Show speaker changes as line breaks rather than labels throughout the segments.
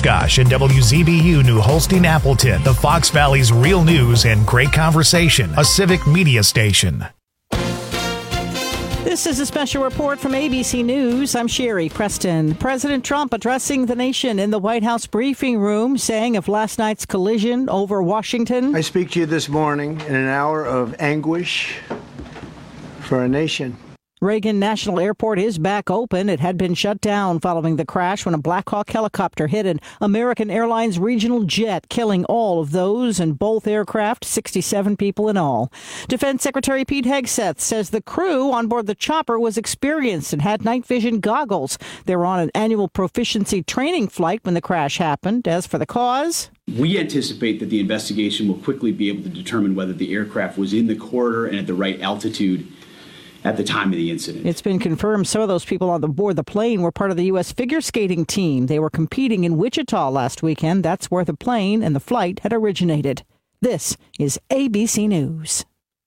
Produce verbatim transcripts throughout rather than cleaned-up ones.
Oshkosh and W Z B U New Holstein Appleton, the Fox Valley's real news and great conversation, a civic media station.
This is a special report from A B C News. I'm Sherry Preston. President Trump addressing the nation in the White House briefing room, saying of last night's collision over Washington.
I speak to you this morning in an hour of anguish for our nation.
Reagan National Airport is back open. It had been shut down following the crash when a Black Hawk helicopter hit an American Airlines regional jet, killing all of those in both aircraft, sixty-seven people in all. Defense Secretary Pete Hegseth says the crew on board the chopper was experienced and had night vision goggles. They were on an annual proficiency training flight when the crash happened. As for the cause,
we anticipate that the investigation will quickly be able to determine whether the aircraft was in the corridor and at the right altitude at the time of the incident.
It's been confirmed some of those people on the board the plane were part of the U S figure skating team. They were competing in Wichita last weekend. That's where the plane and the flight had originated. This is A B C News.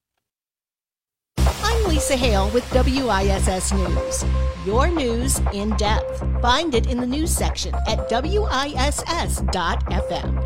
I'm Lisa Hale with W I S S News. Your news in depth. Find it in the news section at W I S S dot F M.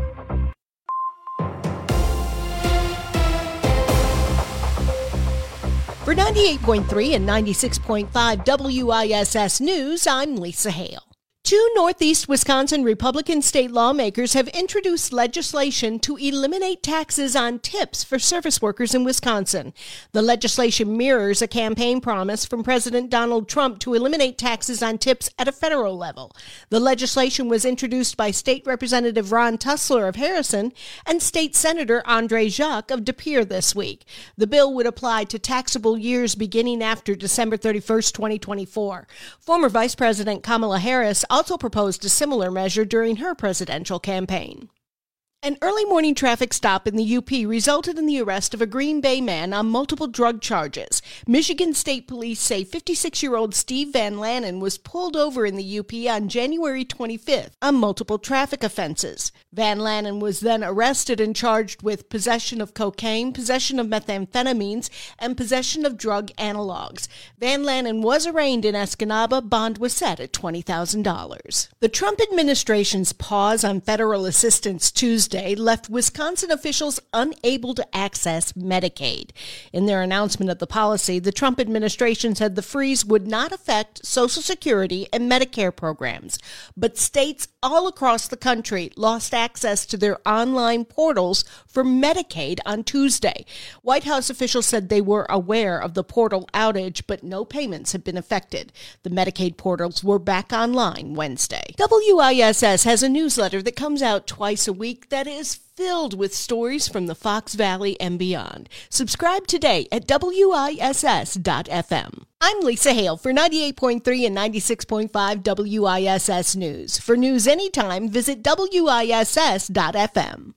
For ninety-eight point three and ninety-six point five W I S S News, I'm Lisa Hale. Two Northeast Wisconsin Republican state lawmakers have introduced legislation to eliminate taxes on tips for service workers in Wisconsin. The legislation mirrors a campaign promise from President Donald Trump to eliminate taxes on tips at a federal level. The legislation was introduced by State Representative Ron Tussler of Harrison and State Senator Andre Jacques of De Pere this week. The bill would apply to taxable years beginning after December thirty-first, twenty twenty-four. Former Vice President Kamala Harris also proposed a similar measure during her presidential campaign. An early morning traffic stop in the U P resulted in the arrest of a Green Bay man on multiple drug charges. Michigan State Police say fifty-six-year-old Steve Van Lannen was pulled over in the U P on January twenty-fifth on multiple traffic offenses. Van Lannen was then arrested and charged with possession of cocaine, possession of methamphetamines, and possession of drug analogs. Van Lannen was arraigned in Escanaba. Bond was set at twenty thousand dollars. The Trump administration's pause on federal assistance Tuesday left Wisconsin officials unable to access Medicaid. In their announcement of the policy, the Trump administration said the freeze would not affect Social Security and Medicare programs, but states all across the country lost access to their online portals for Medicaid on Tuesday. White House officials said they were aware of the portal outage, but no payments have been affected. The Medicaid portals were back online Wednesday. W I S S has a newsletter that comes out twice a week that is filled with stories from the Fox Valley and beyond. Subscribe today at W I S S dot F M. I'm Lisa Hale for ninety-eight point three and ninety-six point five W I S S News. For news anytime, visit W I S S dot F M.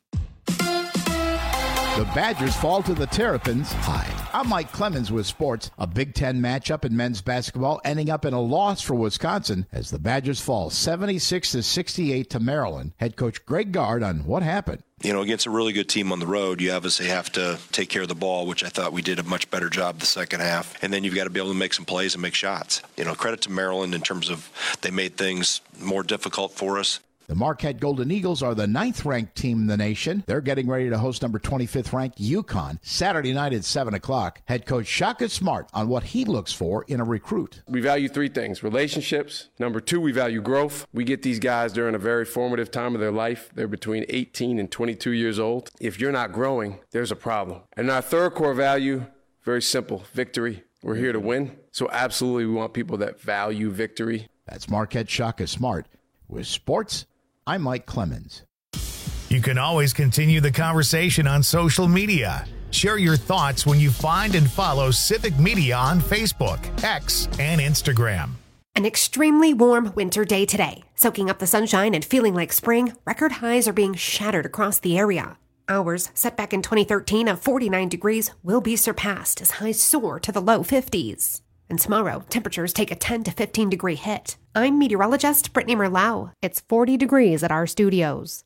The Badgers fall to the Terrapins. Hi, I'm Mike Clemens with sports. A Big Ten matchup in men's basketball ending up in a loss for Wisconsin as the Badgers fall seventy-six to sixty-eight to Maryland. Head coach Greg Gard on what happened.
You know, against a really good team on the road, you obviously have to take care of the ball, which I thought we did a much better job the second half. And then you've got to be able to make some plays and make shots. You know, credit to Maryland in terms of they made things more difficult for us.
The Marquette Golden Eagles are the ninth-ranked team in the nation. They're getting ready to host number twenty-fifth-ranked UConn Saturday night at seven o'clock. Head coach Shaka Smart on what he looks for in a recruit.
We value three things: relationships. Number two, we value growth. We get these guys during a very formative time of their life. They're between eighteen and twenty-two years old. If you're not growing, there's a problem. And our third core value, very simple: victory. We're here to win. So absolutely we want people that value victory.
That's Marquette Shaka Smart. With sports, I'm Mike Clemens.
You can always continue the conversation on social media. Share your thoughts when you find and follow Civic Media on Facebook, X, and Instagram.
An extremely warm winter day today. Soaking up the sunshine and feeling like spring, record highs are being shattered across the area. Hours set back in twenty thirteen of forty-nine degrees will be surpassed as highs soar to the low fifties. And tomorrow, temperatures take a ten to fifteen degree hit. I'm meteorologist Brittany Merlau. It's forty degrees at our studios.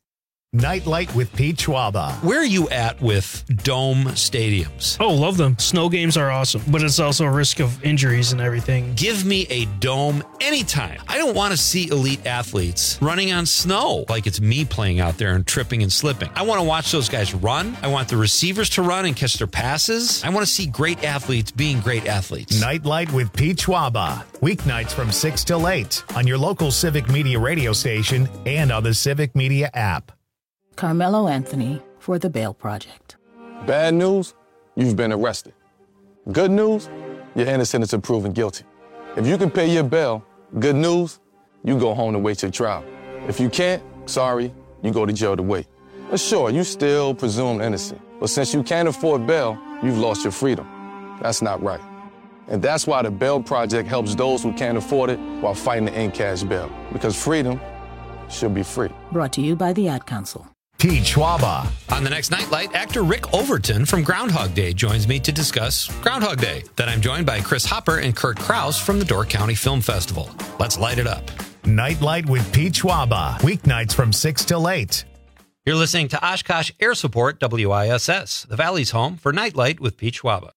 Nightlight with Pete Schwaba.
Where are you at with dome stadiums?
Oh, love them. Snow games are awesome, but it's also a risk of injuries and everything.
Give me a dome anytime. I don't want to see elite athletes running on snow like it's me playing out there and tripping and slipping. I want to watch those guys run. I want the receivers to run and catch their passes. I want to see great athletes being great athletes.
Nightlight with Pete Schwaba. Weeknights from six till eight on your local Civic Media radio station and on the Civic Media app.
Carmelo Anthony for the Bail Project.
Bad news, you've been arrested. Good news, you're innocent until proven guilty. If you can pay your bail, good news, you go home to wait your trial. If you can't, sorry, you go to jail to wait. But sure, you still presumed innocent. But since you can't afford bail, you've lost your freedom. That's not right. And that's why the Bail Project helps those who can't afford it while fighting to end cash bail. Because freedom should be free.
Brought to you by the Ad Council.
Pete Schwaba.
On the next Nightlight, actor Rick Overton from Groundhog Day joins me to discuss Groundhog Day. Then I'm joined by Chris Hopper and Kurt Krause from the Door County Film Festival. Let's light it up.
Nightlight with Pete Schwaba. Weeknights from six till eight.
You're listening to Oshkosh Air Support W I S S, the Valley's home for Nightlight with Pete Schwaba.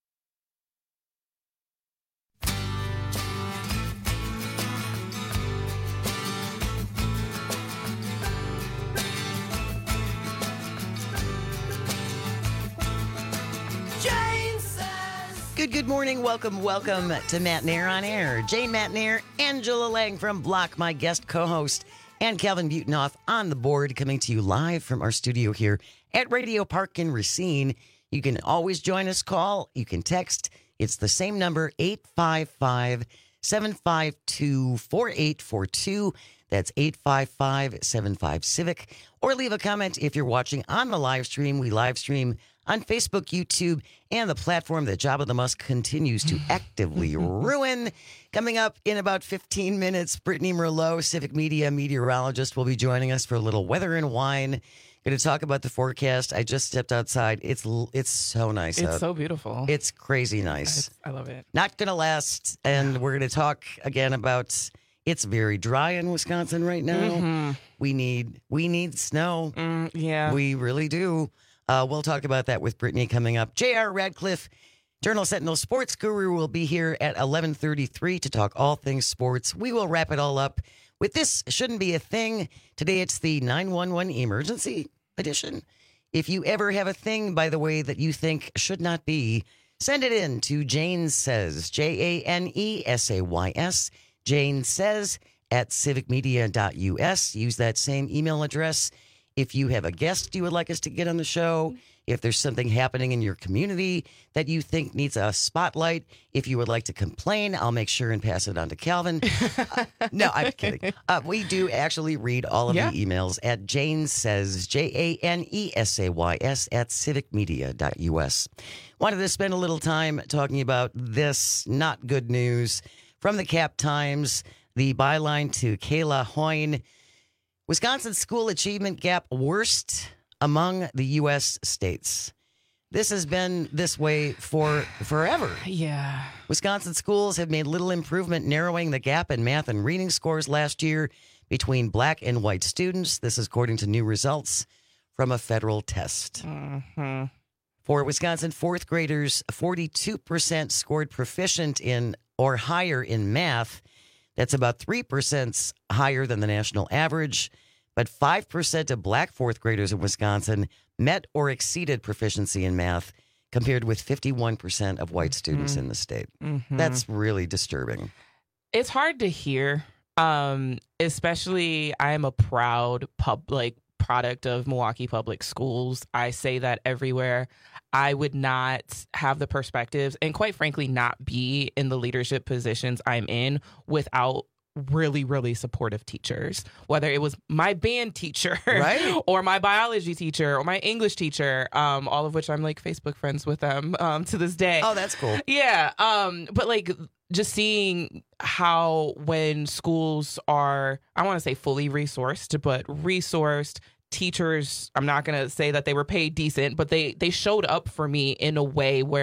Good, good morning. Welcome, welcome to Matt Nair on Air. Jane Matt Nair, Angela Lang from Block, my guest co-host, and Calvin Butenhoff on the board, coming to you live from our studio here at Radio Park in Racine. You can always join us, call. You can text. It's the same number, eight five five, seven five two, four eight four two. That's eight five five, seven five, Civic. Or leave a comment if you're watching on the live stream. We live stream on Facebook, YouTube, and the platform that Jabba the Musk continues to actively ruin. Coming up in about fifteen minutes, Brittany Merlot, Civic Media meteorologist, will be joining us for a little weather and wine. Going to talk about the forecast. I just stepped outside. It's it's so nice
It's
out.
so beautiful.
It's crazy nice.
I, I love it.
Not going to last. And we're going to talk again about it's very dry in Wisconsin right now.
Mm-hmm.
We need we need snow.
Mm, yeah.
We really do. Uh, we'll talk about that with Brittany coming up. J R. Radcliffe, Journal Sentinel sports guru, will be here at eleven thirty-three to talk all things sports. We will wrap it all up with This Shouldn't Be a Thing. Today it's the nine one one emergency edition. If you ever have a thing, by the way, that you think should not be, send it in to Jane Says, J A N E S A Y S, Jane Says at civic media dot U S. Use that same email address. If you have a guest you would like us to get on the show, if there's something happening in your community that you think needs a spotlight, if you would like to complain, I'll make sure and pass it on to Calvin. uh, no, I'm kidding. Uh, we do actually read all of
yeah.
the emails at Jane Says, J A N E S A Y S, at civic media dot U S. Wanted to spend a little time talking about this not good news from the Cap Times, the byline to Kayla Hoyne. Wisconsin school achievement gap worst among the U S states. This has been this way for forever.
Yeah.
Wisconsin schools have made little improvement narrowing the gap in math and reading scores last year between black and white students. This is according to new results from a federal test.
Mm-hmm.
For Wisconsin fourth graders, forty-two percent scored proficient in or higher in math. That's about three percent higher than the national average. But five percent of black fourth graders in Wisconsin met or exceeded proficiency in math, compared with fifty-one percent of white students mm-hmm. in the state.
Mm-hmm.
That's really disturbing.
It's hard to hear, um, especially I am a proud pub, like, product of Milwaukee Public Schools. I say that everywhere. I would not have the perspectives and, quite frankly, not be in the leadership positions I'm in without really, really supportive teachers, whether it was my band teacher
right.
or my biology teacher or my English teacher, um, all of which I'm like Facebook friends with them um, to this day.
Oh, that's cool.
Yeah. Um, but like just seeing how when schools are, I want to say fully resourced, but resourced, teachers, I'm not going to say that they were paid decent, but they, they showed up for me in a way where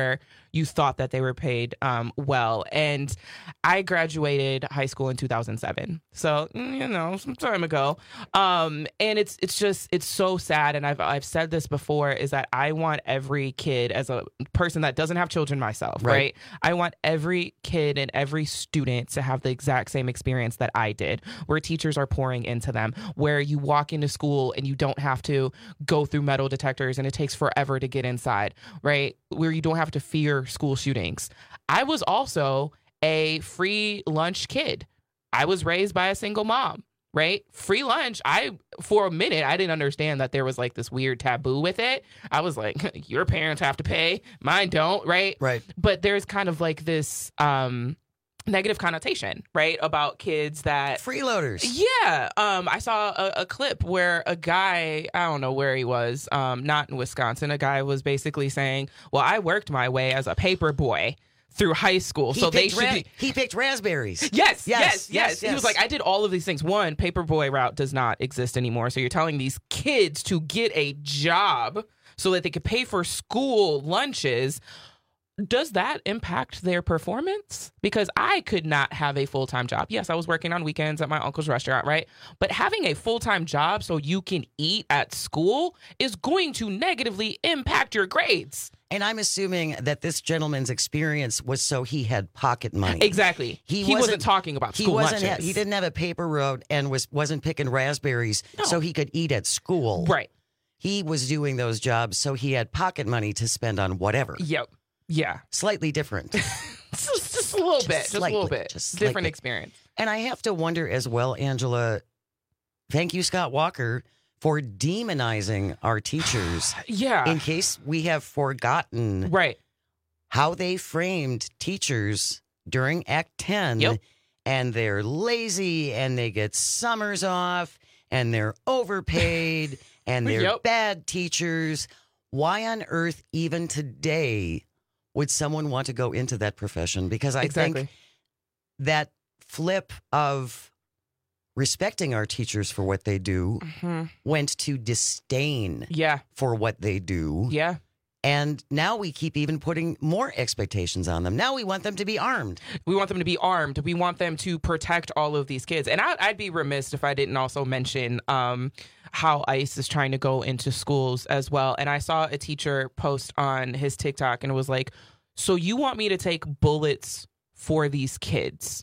you thought that they were paid um, well. And I graduated high school in two thousand seven, so you know, some time ago. Um, and it's it's just it's so sad. And I've I've said this before, is that I want every kid, as a person that doesn't have children myself, right? right? I want every kid and every student to have the exact same experience that I did, where teachers are pouring into them, where you walk into school and you don't have to go through metal detectors and it takes forever to get inside, right? Where you don't have to fear school shootings. I was also a free lunch kid. I was raised by a single mom, right? Free lunch. I, for a minute, I didn't understand that there was like this weird taboo with it. I was like, your parents have to pay, mine don't, right?
Right.
But there's kind of like this um, negative connotation, right? About kids that...
freeloaders.
Yeah. Um, I saw a, a clip where a guy, I don't know where he was, um, not in Wisconsin, a guy was basically saying, well, I worked my way as a paper boy through high school,
He
so they
picked
should
ra-
be...
He picked raspberries.
Yes, yes,
Yes,
yes,
yes,
He was
yes.
like, I did all of these things. One, paperboy route does not exist anymore. So you're telling these kids to get a job so that they could pay for school lunches. Does that impact their performance? Because I could not have a full-time job. Yes, I was working on weekends at my uncle's restaurant, right? But having a full-time job so you can eat at school is going to negatively impact your grades.
And I'm assuming that this gentleman's experience was so he had pocket money.
Exactly.
He,
He wasn't
wasn't
talking about
he
school
wasn't
lunches.
ha- he didn't have a paper route and was wasn't picking raspberries so he could eat at school.
Right.
He was doing those jobs so he had pocket money to spend on whatever.
Yep. Yeah.
Slightly different.
just, just a little
Just
bit. Just a little
slightly,
bit.
just
Different
slightly.
experience.
And I have to wonder as well, Angela, thank you, Scott Walker, for demonizing our teachers.
Yeah.
In case we have forgotten
right.
how they framed teachers during Act ten.
Yep.
And they're lazy and they get summers off and they're overpaid and they're
Yep.
bad teachers. Why on earth, even today, would someone want to go into that profession? Because I
Exactly.
think that flip of respecting our teachers for what they do
hmm
went to disdain
Yeah.
for what they do.
Yeah.
And now we keep even putting more expectations on them. Now we want them to be armed.
We want them to be armed. We want them to protect all of these kids. And I, I'd be remiss if I didn't also mention um, how ICE is trying to go into schools as well. And I saw a teacher post on his TikTok and it was like, so you want me to take bullets for these kids,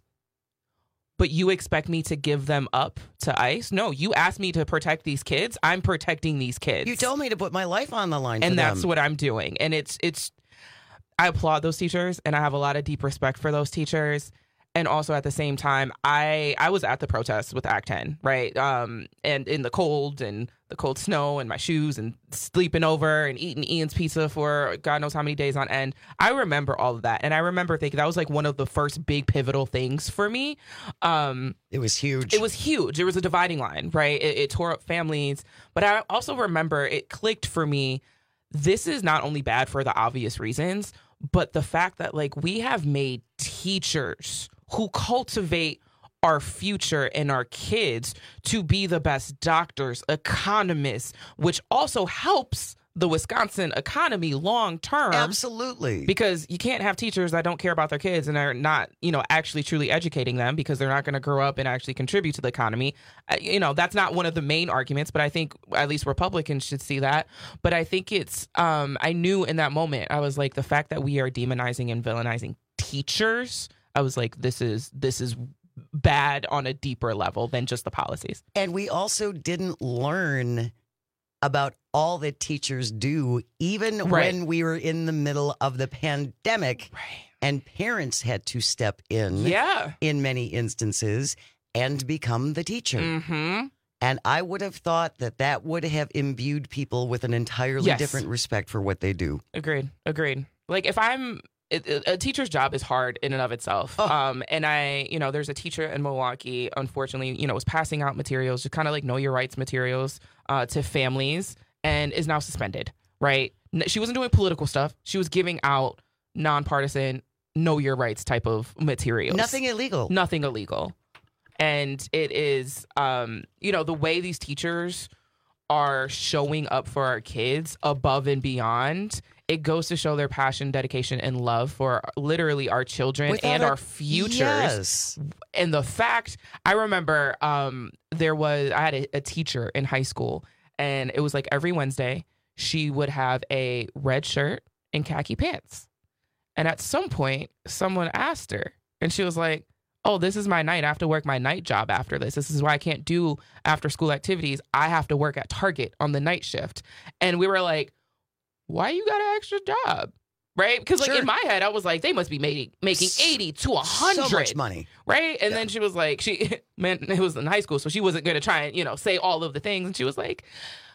but you expect me to give them up to ICE? No, you asked me to protect these kids. I'm protecting these kids.
You told me to put my life on the line for
and that's
them.
what I'm doing. And it's it's I applaud those teachers and I have a lot of deep respect for those teachers. And also at the same time, I I was at the protests with Act ten, right? Um, and in the cold and the cold snow and my shoes and sleeping over and eating Ian's pizza for God knows how many days on end. I remember all of that. And I remember thinking that was like one of the first big pivotal things for me. Um,
it was huge.
It was huge. It was a dividing line, right? It, it tore up families. But I also remember it clicked for me. This is not only bad for the obvious reasons, but the fact that like we have made teachers who cultivate our future and our kids to be the best doctors, economists, which also helps the Wisconsin economy long term.
Absolutely.
Because you can't have teachers that don't care about their kids and are not, you know, actually truly educating them because they're not going to grow up and actually contribute to the economy. Uh, you know, that's not one of the main arguments, but I think at least Republicans should see that. But I think it's, um, I knew in that moment, I was like, the fact that we are demonizing and villainizing teachers, I was like, this is, this is bad on a deeper level than just the policies.
And we also didn't learn about all that teachers do, even
Right.
when we were in the middle of the pandemic,
right.
and parents had to step in,
Yeah.
in many instances, and become the teacher.
Mm-hmm.
And I would have thought that that would have imbued people with an entirely
Yes.
different respect for what they do.
Agreed. Agreed. Like if I'm it, it- a teacher's job is hard in and of itself.
Oh.
Um, and I, you know, there's a teacher in Milwaukee, unfortunately, you know, was passing out materials, just kind of like know your rights materials uh, to families and is now suspended, right? N- She wasn't doing political stuff. She was giving out nonpartisan, know your rights type of materials.
Nothing illegal.
Nothing illegal. And it is, um, you know, the way these teachers are showing up for our kids above and beyond it goes to show their passion, dedication, and love for literally our children
Without
and
a-
our futures.
Yes.
And the fact, I remember um, there was, I had a, a teacher in high school, and it was like every Wednesday, she would have a red shirt and khaki pants. And at some point, someone asked her, and she was like, oh, this is my night. I have to work my night job after this. This is why I can't do after school activities. I have to work at Target on the night shift. And we were like, why you got an extra job? Right? Because like
Sure.
in my head, I was like, they must be making, making eighty to one hundred.
So much money.
Right? And then she was like, she, man, it was in high school, so she wasn't going to try and, you know, say all of the things. And she was like,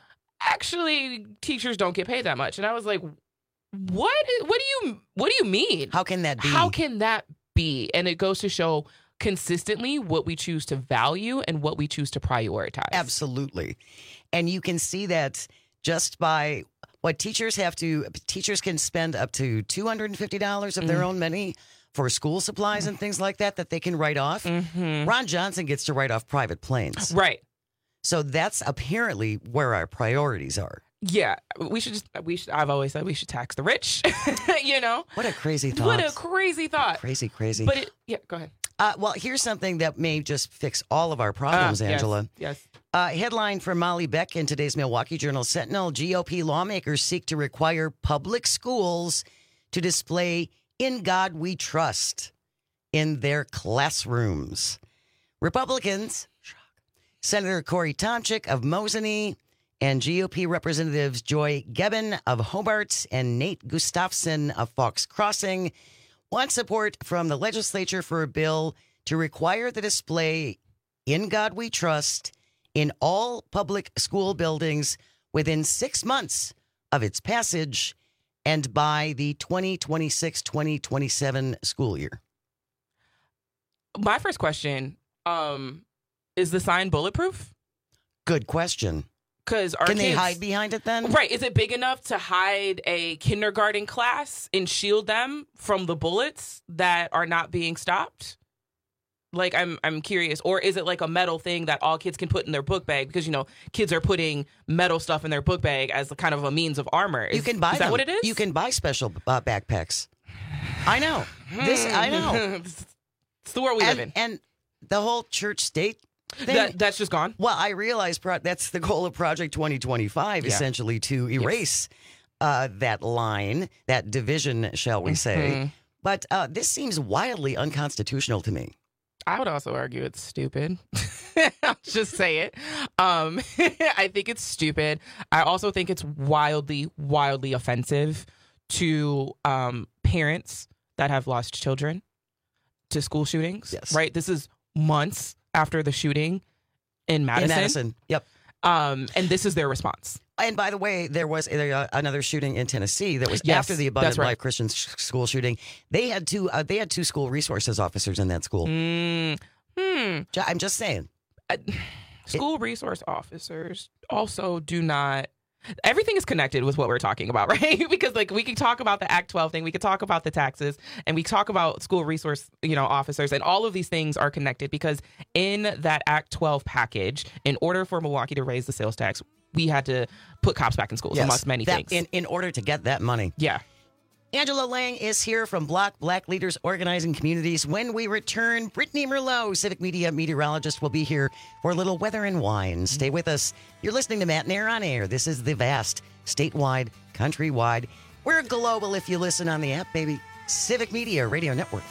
actually, teachers don't get paid that much. And I was like, what? What do you, what do you mean?
How can that be?
How can that be? And it goes to show consistently what we choose to value and what we choose to prioritize.
Absolutely. And you can see that just by what teachers have to, teachers can spend up to two hundred fifty dollars of their
Mm.
own money for school supplies and things like that that they can write off.
Mm-hmm.
Ron Johnson gets to write off private planes.
Right.
So that's apparently where our priorities are.
Yeah, we should just, we should, I've always said we should tax the rich, you know?
What a crazy thought.
What a crazy thought.
Crazy, crazy.
But it, yeah, go ahead.
Uh, well, here's something that may just fix all of our problems,
Ah, yes,
Angela.
yes.
Uh, headline from Molly Beck in today's Milwaukee Journal Sentinel. G O P lawmakers seek to require public schools to display "In God We Trust" in their classrooms. Republicans, Senator Corey Tomczyk of Mosinee, and G O P Representatives Joy Gebbin of Hobart and Nate Gustafson of Fox Crossing want support from the legislature for a bill to require the display "In God We Trust" in all public school buildings within six months of its passage and by the twenty twenty-six twenty twenty-seven school year.
My first question, um, is the sign bulletproof?
Good question.
Because
Can they hide behind it then?
Right. Is it big enough to hide a kindergarten class and shield them from the bullets that are not being stopped? Like, I'm I'm curious. Or is it like a metal thing that all kids can put in their book bag? Because, you know, kids are putting metal stuff in their book bag as a kind of a means of armor. Is,
You can buy
is
them.
that what it is?
You can buy special uh, backpacks. I know. This I know.
It's the world we
and,
live in.
And the whole church state thing.
That, that's just gone?
Well, I realize pro- that's the goal of Project twenty twenty-five,
Yeah.
essentially to erase uh, that line, that division, shall we say.
Mhm.
But uh, this seems wildly unconstitutional to me.
I would also argue it's stupid. I'll just say it. Um, I think it's stupid. I also think it's wildly, wildly offensive to um, parents that have lost children to school shootings.
Yes.
Right? This is months after the shooting in Madison.
In Madison, yep.
Um, and this is their response.
And by the way, there was a, another shooting in Tennessee that was
Yes,
after the Abundant
that's right.
Life Christian sh- school shooting. They had two. Uh, they had two school resources officers in that school.
Mm, hmm.
Ju- I'm just saying.
Uh, school resource officers also do not. Everything is connected with what we're talking about, right? Because like we can talk about the Act twelve thing, we could talk about the taxes, and we talk about school resource, you know, officers, and all of these things are connected because in that Act twelve package, in order for Milwaukee to raise the sales tax, we had to put cops back in schools,
Yes,
amongst many
that-
things.
In, in order to get that money.
Yeah.
Angela Lang is here from Block Black Leaders Organizing Communities. When we return, Brittany Merlot, Civic Media meteorologist, will be here for a little weather and wine. Stay with us. You're listening to Matt Nair on Air. This is the vast, statewide, countrywide. We're global if you listen on the app, baby. Civic Media Radio Network.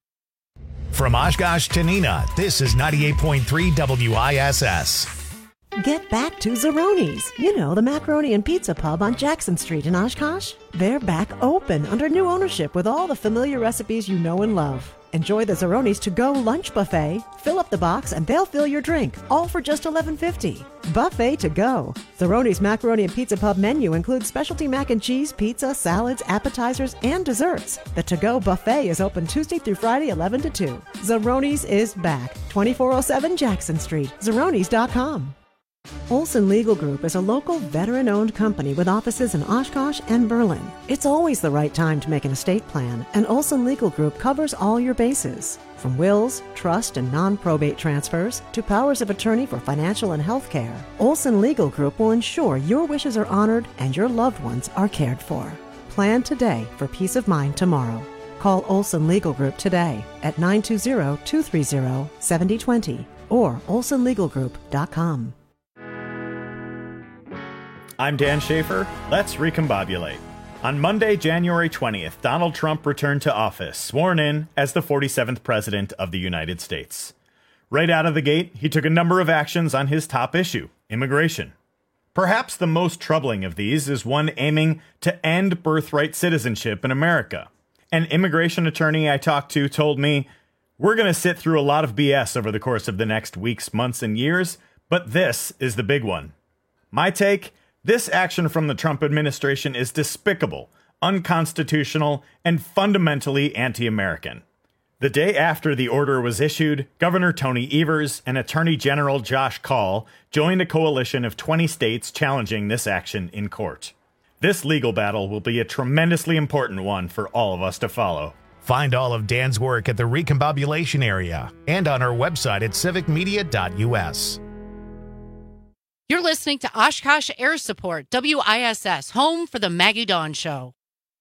From Oshkosh to Neenah, this is ninety-eight point three W I S S.
Get back to Zeroni's. You know, the macaroni and pizza pub on Jackson Street in Oshkosh. They're back open under new ownership with all the familiar recipes you know and love. Enjoy the Zeroni's to-go lunch buffet. Fill up the box and they'll fill your drink, all for just eleven fifty. Buffet to go. Zeroni's Macaroni and Pizza Pub menu includes specialty mac and cheese, pizza, salads, appetizers, and desserts. The to-go buffet is open Tuesday through Friday, eleven to two. Zeroni's is back. twenty-four oh seven Jackson Street. Zeronis dot com. Olson Legal Group is a local veteran-owned company with offices in Oshkosh and Berlin. It's always the right time to make an estate plan, and Olson Legal Group covers all your bases. From wills, trust, and non-probate transfers to powers of attorney for financial and health care, Olson Legal Group will ensure your wishes are honored and your loved ones are cared for. Plan today for peace of mind tomorrow. Call Olson Legal Group today at nine two zero, two three zero, seven zero two zero or olson legal group dot com.
I'm Dan Schaefer. Let's recombobulate. On Monday, January twentieth, Donald Trump returned to office, sworn in as the forty-seventh President of the United States. Right out of the gate, he took a number of actions on his top issue, immigration. Perhaps the most troubling of these is one aiming to end birthright citizenship in America. An immigration attorney I talked to told me, "We're going to sit through a lot of B S over the course of the next weeks, months, and years, but this is the big one." My take? This action from the Trump administration is despicable, unconstitutional, and fundamentally anti-American. The day after the order was issued, Governor Tony Evers and Attorney General Josh Kaul joined a coalition of twenty states challenging this action in court. This legal battle will be a tremendously important one for all of us to follow.
Find all of Dan's work at the Recombobulation Area and on our website at civic media dot u s.
You're listening to Oshkosh Air Support, W I S S, home for the Maggie Dawn Show.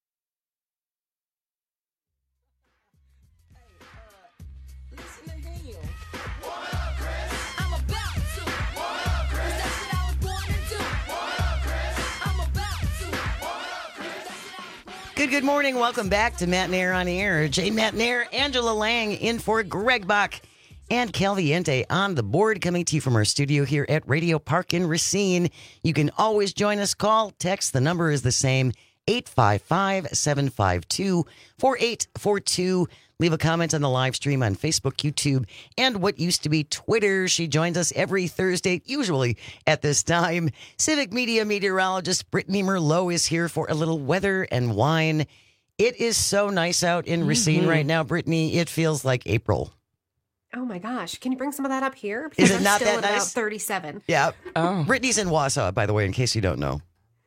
Good, good morning. Welcome back to Matt Nair on the Air. Jay Matt Nair, Angela Lang in for Greg Bach. And Calviente on the board, coming to you from our studio here at Radio Park in Racine. You can always join us. Call, text. The number is the same, eight five five, seven five two, four eight four two. Leave a comment on the live stream on Facebook, YouTube, and what used to be Twitter. She joins us every Thursday, usually at this time. Civic Media meteorologist Brittany Merlot is here for a little weather and wine. It is so nice out in Racine mm-hmm. right now, Brittany. It feels like April.
Oh my gosh. Can you bring some of that up here? Because
Is it
I'm
not
still
that
at
nice?
About thirty-seven.
Yeah. Oh. Brittany's in Wausau, by the way, in case you don't know.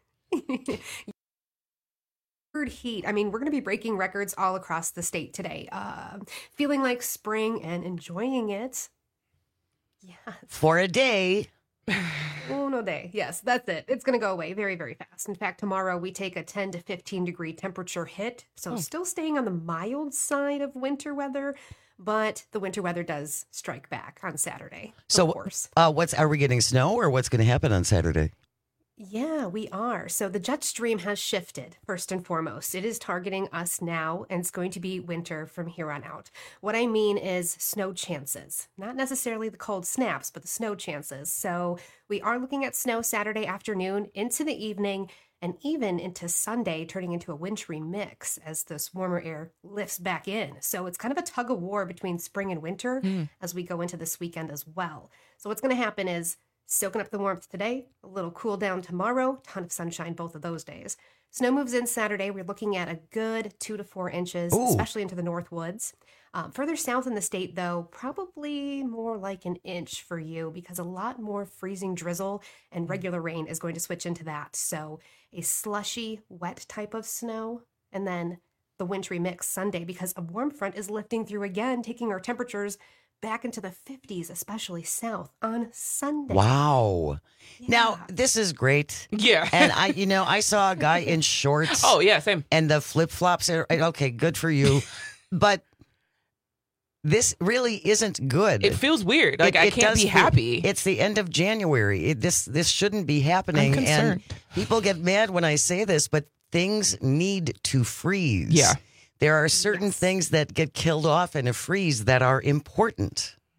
Word heat. I mean, we're going to be breaking records all across the state today. Uh, feeling like spring and enjoying it. Yeah.
For a day.
Oh, no day. Yes, that's it. It's going to go away very, very fast. In fact, tomorrow we take a ten to fifteen degree temperature hit. So oh. still staying on the mild side of winter weather. But the winter weather does strike back on Saturday.
So,
of course.
Uh, what's are we getting snow or what's going to happen on Saturday?
Yeah, we are. So the jet stream has shifted, first and foremost. It is targeting us now, and it's going to be winter from here on out. What I mean is snow chances. Not necessarily the cold snaps, but the snow chances. So we are looking at snow Saturday afternoon into the evening, and even into Sunday, turning into a wintry mix as this warmer air lifts back in. So it's kind of a tug of war between spring and winter mm. as we go into this weekend as well. So what's going to happen is soaking up the warmth today, a little cool down tomorrow, ton of sunshine both of those days. Snow moves in Saturday. We're looking at a good two to four inches, Ooh. especially into the north woods. Um, further south in the state, though, probably more like an inch for you because a lot more freezing drizzle and regular rain is going to switch into that. So a slushy, wet type of snow, and then the wintry mix Sunday because a warm front is lifting through again, taking our temperatures back into the fifties, especially south on Sunday.
Wow.
Yeah.
Now, this is great.
Yeah.
And I, you know, I saw a guy in shorts.
Oh, yeah, same.
And the flip-flops are, okay, good for you. But this really isn't good.
It feels weird. Like,
it,
I
it
can't be happy.
It's the end of January. It, this this shouldn't be happening.
I'm concerned.
And people get mad when I say this, but things need to freeze.
Yeah.
There are certain yes. things that get killed off in a freeze that are important.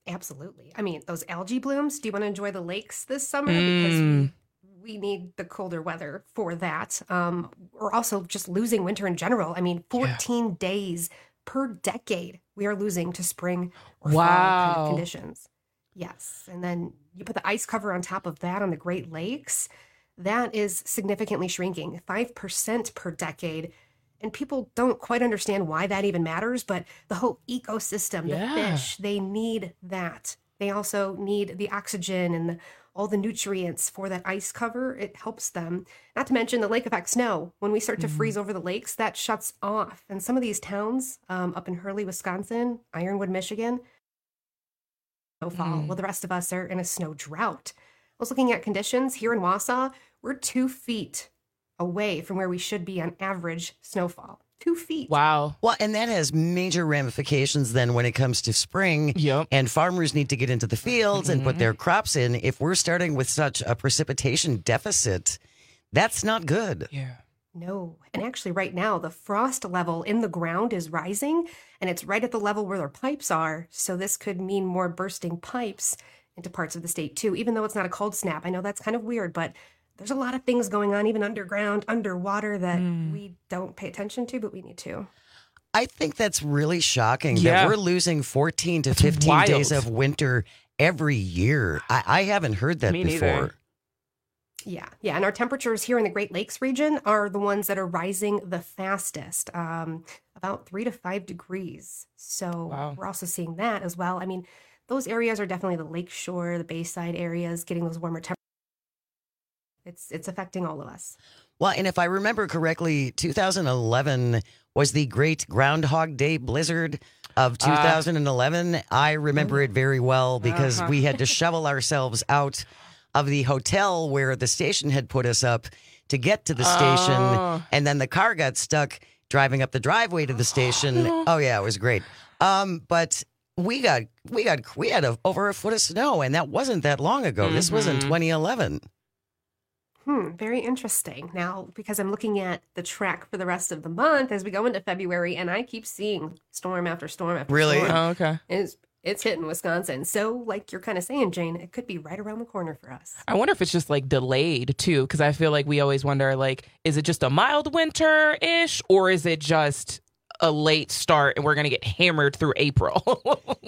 Absolutely. I mean, those algae blooms, do you want to enjoy the lakes this summer?
Mm.
Because we, we need the colder weather for that. Um, we're also just losing winter in general. I mean, fourteen yeah. days per decade we are losing to spring or
wow.
fall kind of conditions. Yes. And then you put the ice cover on top of that on the Great Lakes. That is significantly shrinking, five percent per decade. And people don't quite understand why that even matters, but the whole ecosystem,
yeah.
the fish, they need that. They also need the oxygen and the, all the nutrients for that ice cover. It helps them. Not to mention the lake effect snow. When we start to mm. freeze over the lakes, that shuts off. And some of these towns um, up in Hurley, Wisconsin, Ironwood, Michigan, snowfall. Mm. Well, the rest of us are in a snow drought. I was looking at conditions here in Wausau. We're two feet away from where we should be on average snowfall. Two feet.
Wow.
Well, and that has major ramifications then when it comes to spring.
Yep.
And farmers need to get into the fields mm-hmm. and put their crops in. If we're starting with such a precipitation deficit, that's not good.
Yeah.
No. And actually right now, the frost level in the ground is rising, and it's right at the level where their pipes are. So this could mean more bursting pipes into parts of the state too, even though it's not a cold snap. I know that's kind of weird, but there's a lot of things going on, even underground, underwater, that mm. we don't pay attention to, but we need to.
I think that's really shocking
yeah.
that we're losing fourteen to fifteen days of winter every year. I, I haven't heard that
Me
before.
Neither.
Yeah, yeah. And our temperatures here in the Great Lakes region are the ones that are rising the fastest, um, about three to five degrees. So
wow.
we're also seeing that as well. I mean, those areas are definitely the lakeshore, the bayside areas, getting those warmer temperatures. It's it's affecting all of us.
Well, and if I remember correctly, two thousand eleven was the great Groundhog Day blizzard of two thousand eleven. Uh, I remember it very well because uh-huh. we had to shovel ourselves out of the hotel where the station had put us up to get to the station. Oh. And then the car got stuck driving up the driveway to the station. Oh, yeah, it was great. Um, but we got we got we had a, over a foot of snow, and that wasn't that long ago. Mm-hmm. This was in twenty eleven.
Hmm, very interesting. Now, because I'm looking at the track for the rest of the month as we go into February, and I keep seeing storm after storm after
really?
storm.
Oh, okay.
It's, it's hitting Wisconsin. So, like you're kind of saying, Jane, it could be right around the corner for us.
I wonder if it's just like delayed too, because I feel like we always wonder, like, is it just a mild winter-ish, or is it just a late start and we're going to get hammered through April?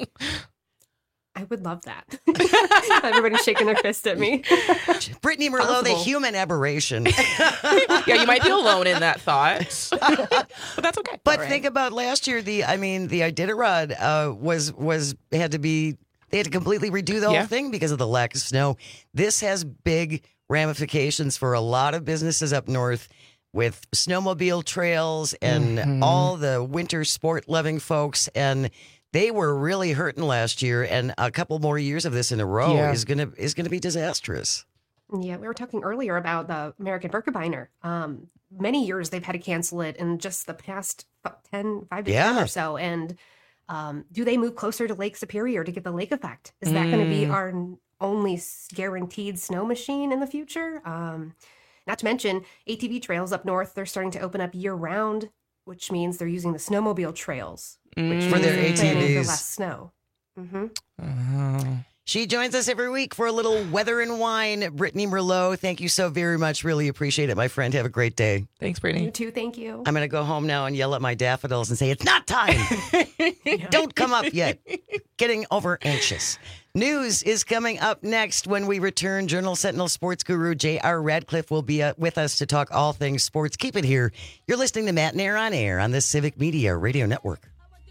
I would love that. Everybody's shaking their fist at me.
Brittany Merlot, Possible. The human aberration.
Yeah, you might be alone in that thought, but that's okay.
But
right.
think about last year. The I mean, the Iditarod uh, was was had to be they had to completely redo the whole
yeah.
thing because of the lack of snow. This has big ramifications for a lot of businesses up north with snowmobile trails and mm-hmm. all the winter sport loving folks. And they were really hurting last year, and a couple more years of this in a row yeah. is gonna is gonna be disastrous.
Yeah, we were talking earlier about the American Birkebeiner. Um, many years they've had to cancel it in just the past ten, five to
yeah.
ten or so. And um, do they move closer to Lake Superior to get the lake effect? Is that mm. going to be our only guaranteed snow machine in the future? Um, not to mention A T V trails up north. They're starting to open up year round, which means they're using the snowmobile trails. Which
for their A T Vs.
For less snow. Mm-hmm.
Uh-huh. She joins us every week for a little weather and wine. Brittany Merlot, thank you so very much. Really appreciate it, my friend. Have a great day.
Thanks, Brittany.
You too, thank you.
I'm going to go home now and yell at my daffodils and say, it's not time. Don't come up yet. Getting over anxious. News is coming up next when we return. Journal Sentinel sports guru J R Radcliffe will be uh, with us to talk all things sports. Keep it here. You're listening to Matt Nair on Air on the Civic Media Radio Network.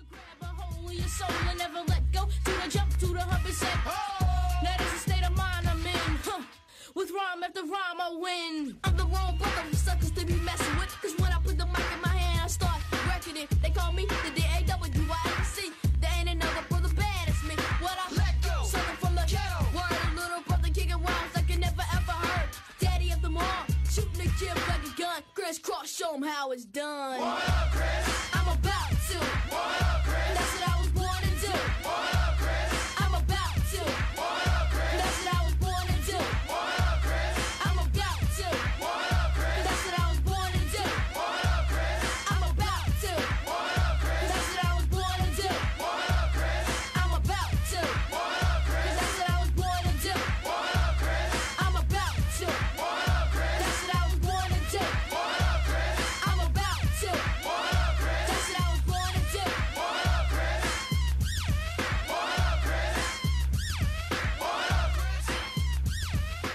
With rhyme after rhyme, I win. I'm the wrong brother for suckers to be messing with. Cause when I put the mic in my hand, I start wrecking it. They call me the D A W I N C. There ain't another brother bad as me. What I let go, something from the ghetto. Word, a little brother kicking rhymes like you never ever heard. Daddy of them all, shooting the kid like a gun. Crisscross, show 'em how it's done. What up, Chris? I'm about to. What up, Chris? That's what I was born to do. What up, Chris? I'm about to. What up, Chris? That's what I was born to do. What up, Chris? I'm about to. What up, Chris? That's what I was born to do. What up, Chris? I'm about to. What up, Chris? That's what I was born to do. What up, Chris? I'm about to. What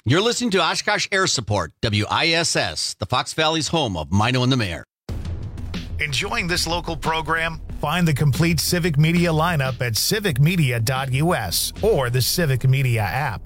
You're listening to Oshkosh Air Support, W I S S, the Fox Valley's home of Mino and the Mayor.
Enjoying this local program? Find the complete Civic Media lineup at civic media dot u s or the Civic Media app.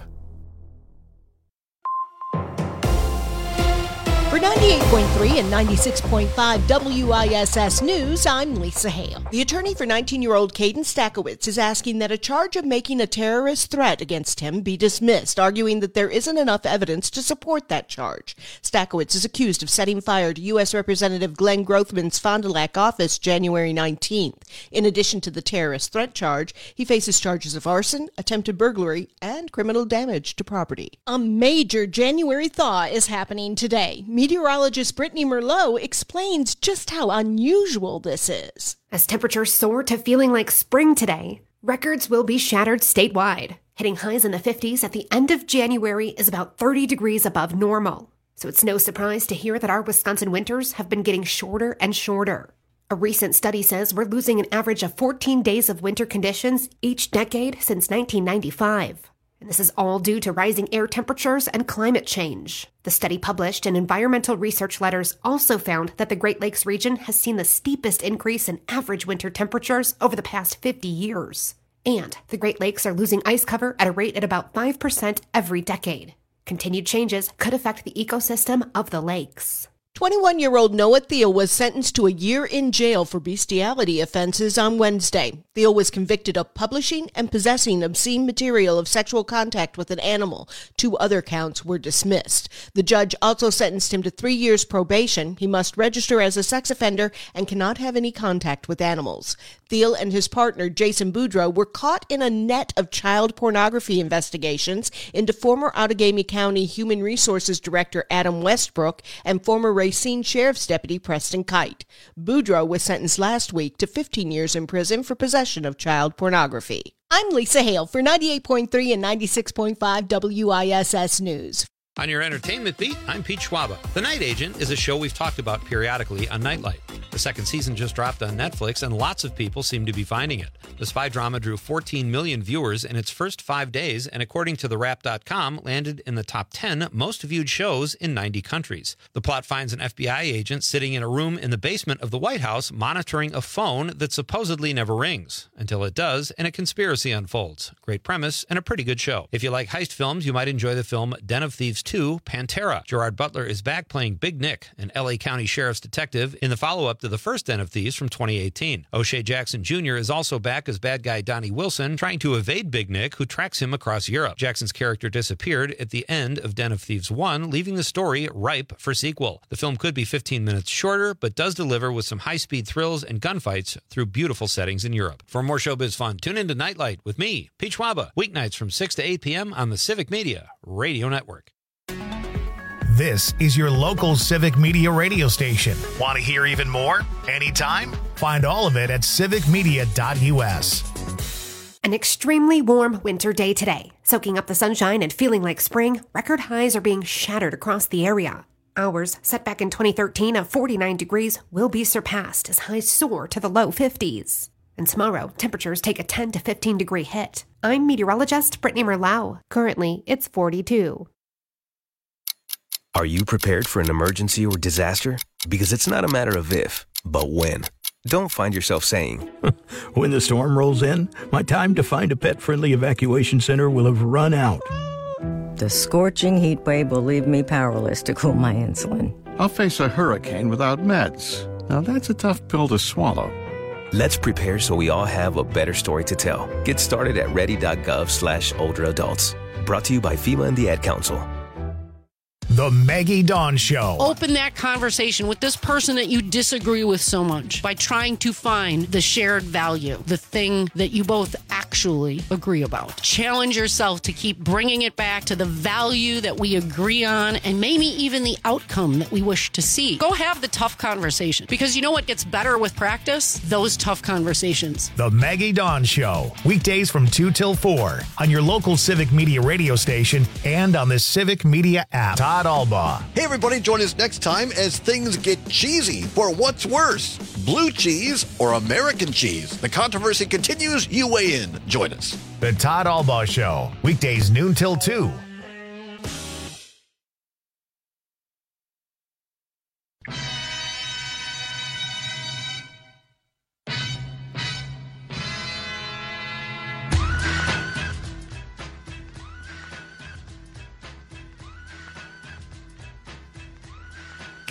For ninety-eight point three and ninety-six point five W I S S News, I'm Lisa Hale. The attorney for nineteen-year-old Caden Stakowitz is asking that a charge of making a terrorist threat against him be dismissed, arguing that there isn't enough evidence to support that charge. Stakowitz is accused of setting fire to U S Representative Glenn Grothman's Fond du Lac office January nineteenth. In addition to the terrorist threat charge, he faces charges of arson, attempted burglary, and criminal damage to property. A major January thaw is happening today. Meteorologist Brittany Merlot explains just how unusual this is.
As temperatures soar to feeling like spring today, records will be shattered statewide. Hitting highs in the fifties at the end of January is about thirty degrees above normal. So it's no surprise to hear that our Wisconsin winters have been getting shorter and shorter. A recent study says we're losing an average of fourteen days of winter conditions each decade since nineteen ninety-five. And this is all due to rising air temperatures and climate change. The study published in Environmental Research Letters also found that the Great Lakes region has seen the steepest increase in average winter temperatures over the past fifty years. And the Great Lakes are losing ice cover at a rate at about five percent every decade. Continued changes could affect the ecosystem of the lakes.
twenty-one-year-old Noah Thiel was sentenced to a year in jail for bestiality offenses on Wednesday. Thiel was convicted of publishing and possessing obscene material of sexual contact with an animal. Two other counts were dismissed. The judge also sentenced him to three years probation. He must register as a sex offender and cannot have any contact with animals. Thiel and his partner, Jason Boudreau, were caught in a net of child pornography investigations into former Outagamie County Human Resources Director Adam Westbrook and former Racine Sheriff's Deputy Preston Kite. Boudreau was sentenced last week to fifteen years in prison for possession of child pornography. I'm Lisa Hale for ninety-eight point three and ninety-six point five W I S S News.
On your entertainment beat, I'm Pete Schwaba. The Night Agent is a show we've talked about periodically on Nightlight. The second season just dropped on Netflix, and lots of people seem to be finding it. The spy drama drew fourteen million viewers in its first five days, and according to the wrap dot com, landed in the top ten most viewed shows in ninety countries. The plot finds an F B I agent sitting in a room in the basement of the White House monitoring a phone that supposedly never rings, until it does, and a conspiracy unfolds. Great premise, and a pretty good show. If you like heist films, you might enjoy the film Den of Thieves two, Pantera. Gerard Butler is back playing Big Nick, an L A County Sheriff's detective, in the follow-up to the first Den of Thieves from twenty eighteen. O'Shea Jackson Junior is also back as bad guy Donnie Wilson, trying to evade Big Nick, who tracks him across Europe. Jackson's character disappeared at the end of Den of Thieves one, leaving the story ripe for sequel. The film could be fifteen minutes shorter, but does deliver with some high-speed thrills and gunfights through beautiful settings in Europe. For more showbiz fun, tune into Nightlight with me, Pete Schwaba, weeknights from six to eight p.m. on the Civic Media Radio Network.
This is your local Civic Media radio station. Want to hear even more? Anytime? Find all of it at civic media dot u s.
An extremely warm winter day today. Soaking up the sunshine and feeling like spring, record highs are being shattered across the area. Hours set back in twenty thirteen of forty-nine degrees will be surpassed as highs soar to the low fifties. And tomorrow, temperatures take a ten to fifteen degree hit. I'm meteorologist Brittany Merlau. Currently, it's forty-two.
Are you prepared for an emergency or disaster? Because it's not a matter of if, but when. Don't find yourself saying,
when the storm rolls in, my time to find a pet-friendly evacuation center will have run out.
The scorching heat wave will leave me powerless to cool my insulin.
I'll face a hurricane without meds. Now that's a tough pill to swallow.
Let's prepare so we all have a better story to tell. Get started at ready.gov slash older adults. Brought to you by FEMA and the Ad Council.
The Maggie Dawn Show.
Open that conversation with this person that you disagree with so much by trying to find the shared value, the thing that you both actually agree about. Challenge yourself to keep bringing it back to the value that we agree on and maybe even the outcome that we wish to see. Go have the tough conversation, because you know what gets better with practice? Those tough conversations.
The Maggie Dawn Show. Weekdays from two till four on your local Civic Media radio station and on the Civic Media app. Todd Albaugh.
Hey everybody, join us next time as things get cheesy for what's worse, blue cheese or American cheese. The controversy continues. You weigh in. Join us.
The Todd Albaugh Show. Weekdays noon till two.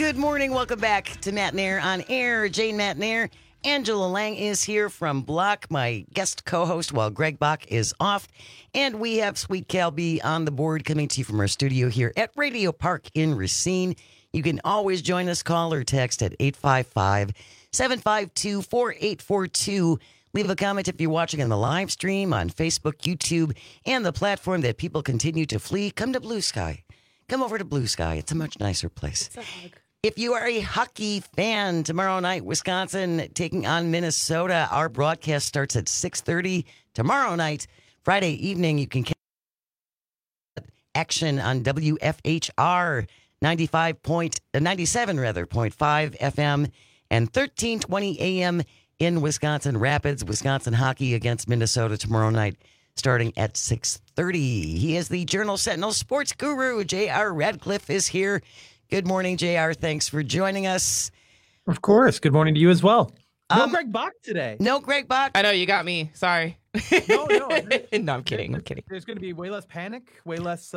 Good morning. Welcome back to Matt Nair on Air. Jane Matt Nair. Angela Lang is here from Block, my guest co-host, while Greg Bach is off. And we have Sweet Cal B on the board coming to you from our studio here at Radio Park in Racine. You can always join us, call or text at eight five five, seven five two, four eight four two. Leave a comment if you're watching on the live stream on Facebook, YouTube, and the platform that people continue to flee. Come to Blue Sky. Come over to Blue Sky. It's a much nicer place. If you are a hockey fan, tomorrow night, Wisconsin taking on Minnesota. Our broadcast starts at six thirty tomorrow night. Friday evening, you can catch action on W F H R ninety-five point, uh, ninety-seven rather, point five F M and thirteen twenty A M in Wisconsin Rapids. Wisconsin hockey against Minnesota tomorrow night, starting at six thirty. He is the Journal Sentinel sports guru. J R Radcliffe is here. Good morning, J R. Thanks for joining us.
Of course. Good morning to you as well. No
Um,
Greg Bach today.
No Greg Bach.
I know you got me. Sorry.
No, no.
no, I'm kidding. I'm kidding.
There's going to be way less panic, way less. Uh,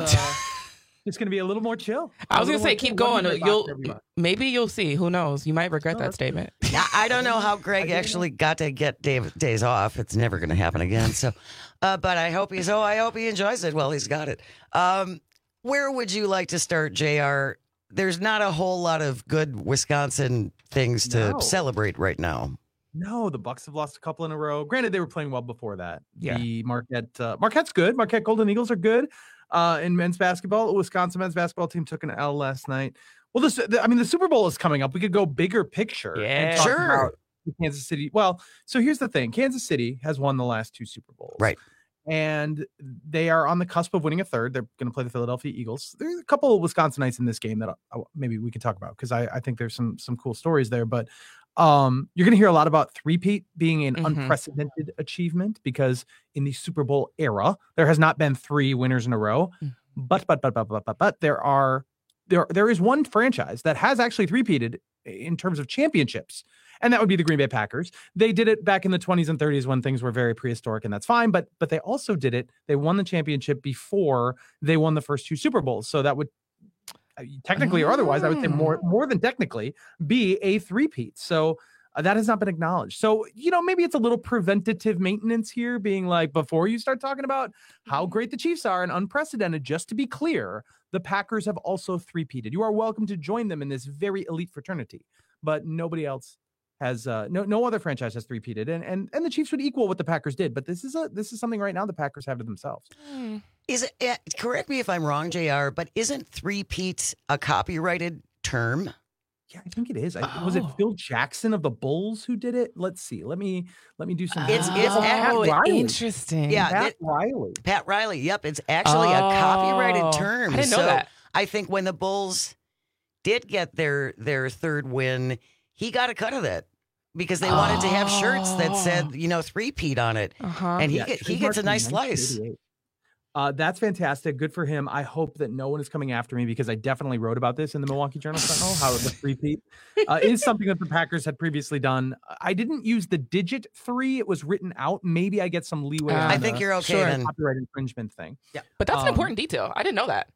it's going to be a little more chill.
I was
A
gonna
little
say,
more
keep
chill.
going.
Greg Bach,
You'll
everyone.
maybe you'll see. Who knows? You might regret that statement.
I I don't know how Greg actually got to get Dave, days off. It's never going to happen again. So, uh, but I hope he's. Oh, I hope he enjoys it. Well, he's got it. Um, where would you like to start, J R? There's not a whole lot of good Wisconsin things to
No.
celebrate right now.
No, the Bucks have lost a couple in a row. Granted, they were playing well before that.
Yeah.
The Marquette, uh, Marquette's good. Marquette Golden Eagles are good uh, in men's basketball. The Wisconsin men's basketball team took an L last night. Well, this, the, I mean, the Super Bowl is coming up. We could go bigger picture.
Yeah.
and talk
Sure.
about the Kansas City. Well, so here's the thing: Kansas City has won the last two Super Bowls,
Right.
and they are on the cusp of winning a third. They're going to play the Philadelphia Eagles. There's a couple of Wisconsinites in this game that I, maybe we could talk about because I, I think there's some some cool stories there. But um, you're going to hear a lot about three-peat being an
Mhm.
unprecedented achievement because in the Super Bowl era, there has not been three winners in a row. But but but but but but but there are there there is one franchise that has actually three-peated in terms of championships. And that would be the Green Bay Packers. They did it back in the twenties and thirties when things were very prehistoric, and that's fine. But but they also did it. They won the championship before they won the first two Super Bowls. So that would uh, technically or otherwise, I would say more more than technically, be a three-peat. So uh, that has not been acknowledged. So, you know, maybe it's a little preventative maintenance here, being like, before you start talking about how great the Chiefs are and unprecedented, just to be clear, the Packers have also three-peated. You are welcome to join them in this very elite fraternity, but nobody else has uh no no other franchise has three-peated, and and and the Chiefs would equal what the Packers did, but this is a this is something right now the Packers have to themselves.
Is it? Uh, correct me if I'm wrong, J R. But isn't three-peat a copyrighted term?
Yeah, I think it is. I, Was it Phil Jackson of the Bulls who did it? Let's see. Let me let me do some.
It's it's
Oh, Pat
actually
Riley.
interesting.
Yeah,
Pat
it-
Riley.
Pat Riley. Yep, it's actually a
Oh,
copyrighted term.
I didn't know
so
that.
I think when the Bulls did get their their third win, he got a cut of that because they wanted to have shirts that said, you know, three-peat on it,
Uh-huh.
and he
Yeah,
get, he gets a
trademarked in
nice slice.
nineteen eighty-eight. Uh, that's fantastic. Good for him. I hope that no one is coming after me because I definitely wrote about this in the Milwaukee Journal Sentinel, how the three-peat uh, is something that the Packers had previously done. I didn't use the digit three. It was written out. Maybe I get some leeway.
Uh,
on
I think
the
you're okay then.
copyright infringement thing.
Yeah.
But that's an
Um,
important detail. I didn't know that.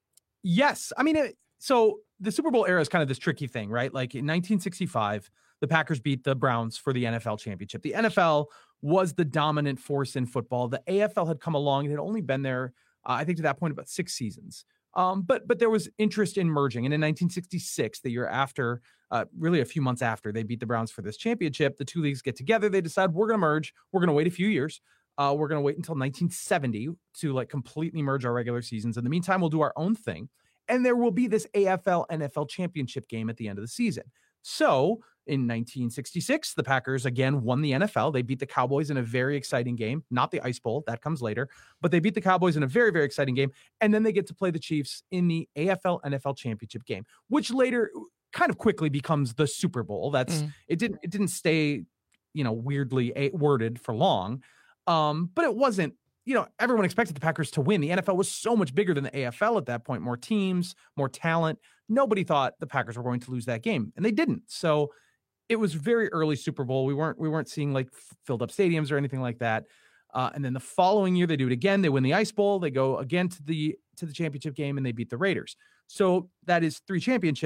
Yes. I mean, it, so the Super Bowl era is kind of this tricky thing, right? Like in nineteen sixty-five, the Packers beat the Browns for the N F L championship. The N F L was the dominant force in football. The A F L had come along. It had only been there, uh, I think to that point, about six seasons. Um, but but there was interest in merging. And in nineteen sixty-six, the year after, uh, really a few months after they beat the Browns for this championship, the two leagues get together. They decide we're going to merge. We're going to wait a few years. Uh, we're going to wait until nineteen seventy to like completely merge our regular seasons. In the meantime, we'll do our own thing. And there will be this A F L N F L championship game at the end of the season. So in nineteen sixty-six, the Packers again won the N F L. They beat the Cowboys in a very exciting game, not the Ice Bowl, that comes later, but they beat the Cowboys in a very, very exciting game. And then they get to play the Chiefs in the A F L N F L championship game, which later kind of quickly becomes the Super Bowl. That's
Mm.
it didn't it didn't stay, you know, weirdly a- worded for long. Um, but it wasn't, you know, everyone expected the Packers to win. The N F L was so much bigger than the A F L at that point, more teams, more talent. Nobody thought the Packers were going to lose that game, and they didn't. So it was very early Super Bowl. We weren't we weren't seeing like f- filled up stadiums or anything like that. Uh, and then the following year they do it again. They win the Ice Bowl. They go again to the to the championship game and they beat the Raiders. So that is three championships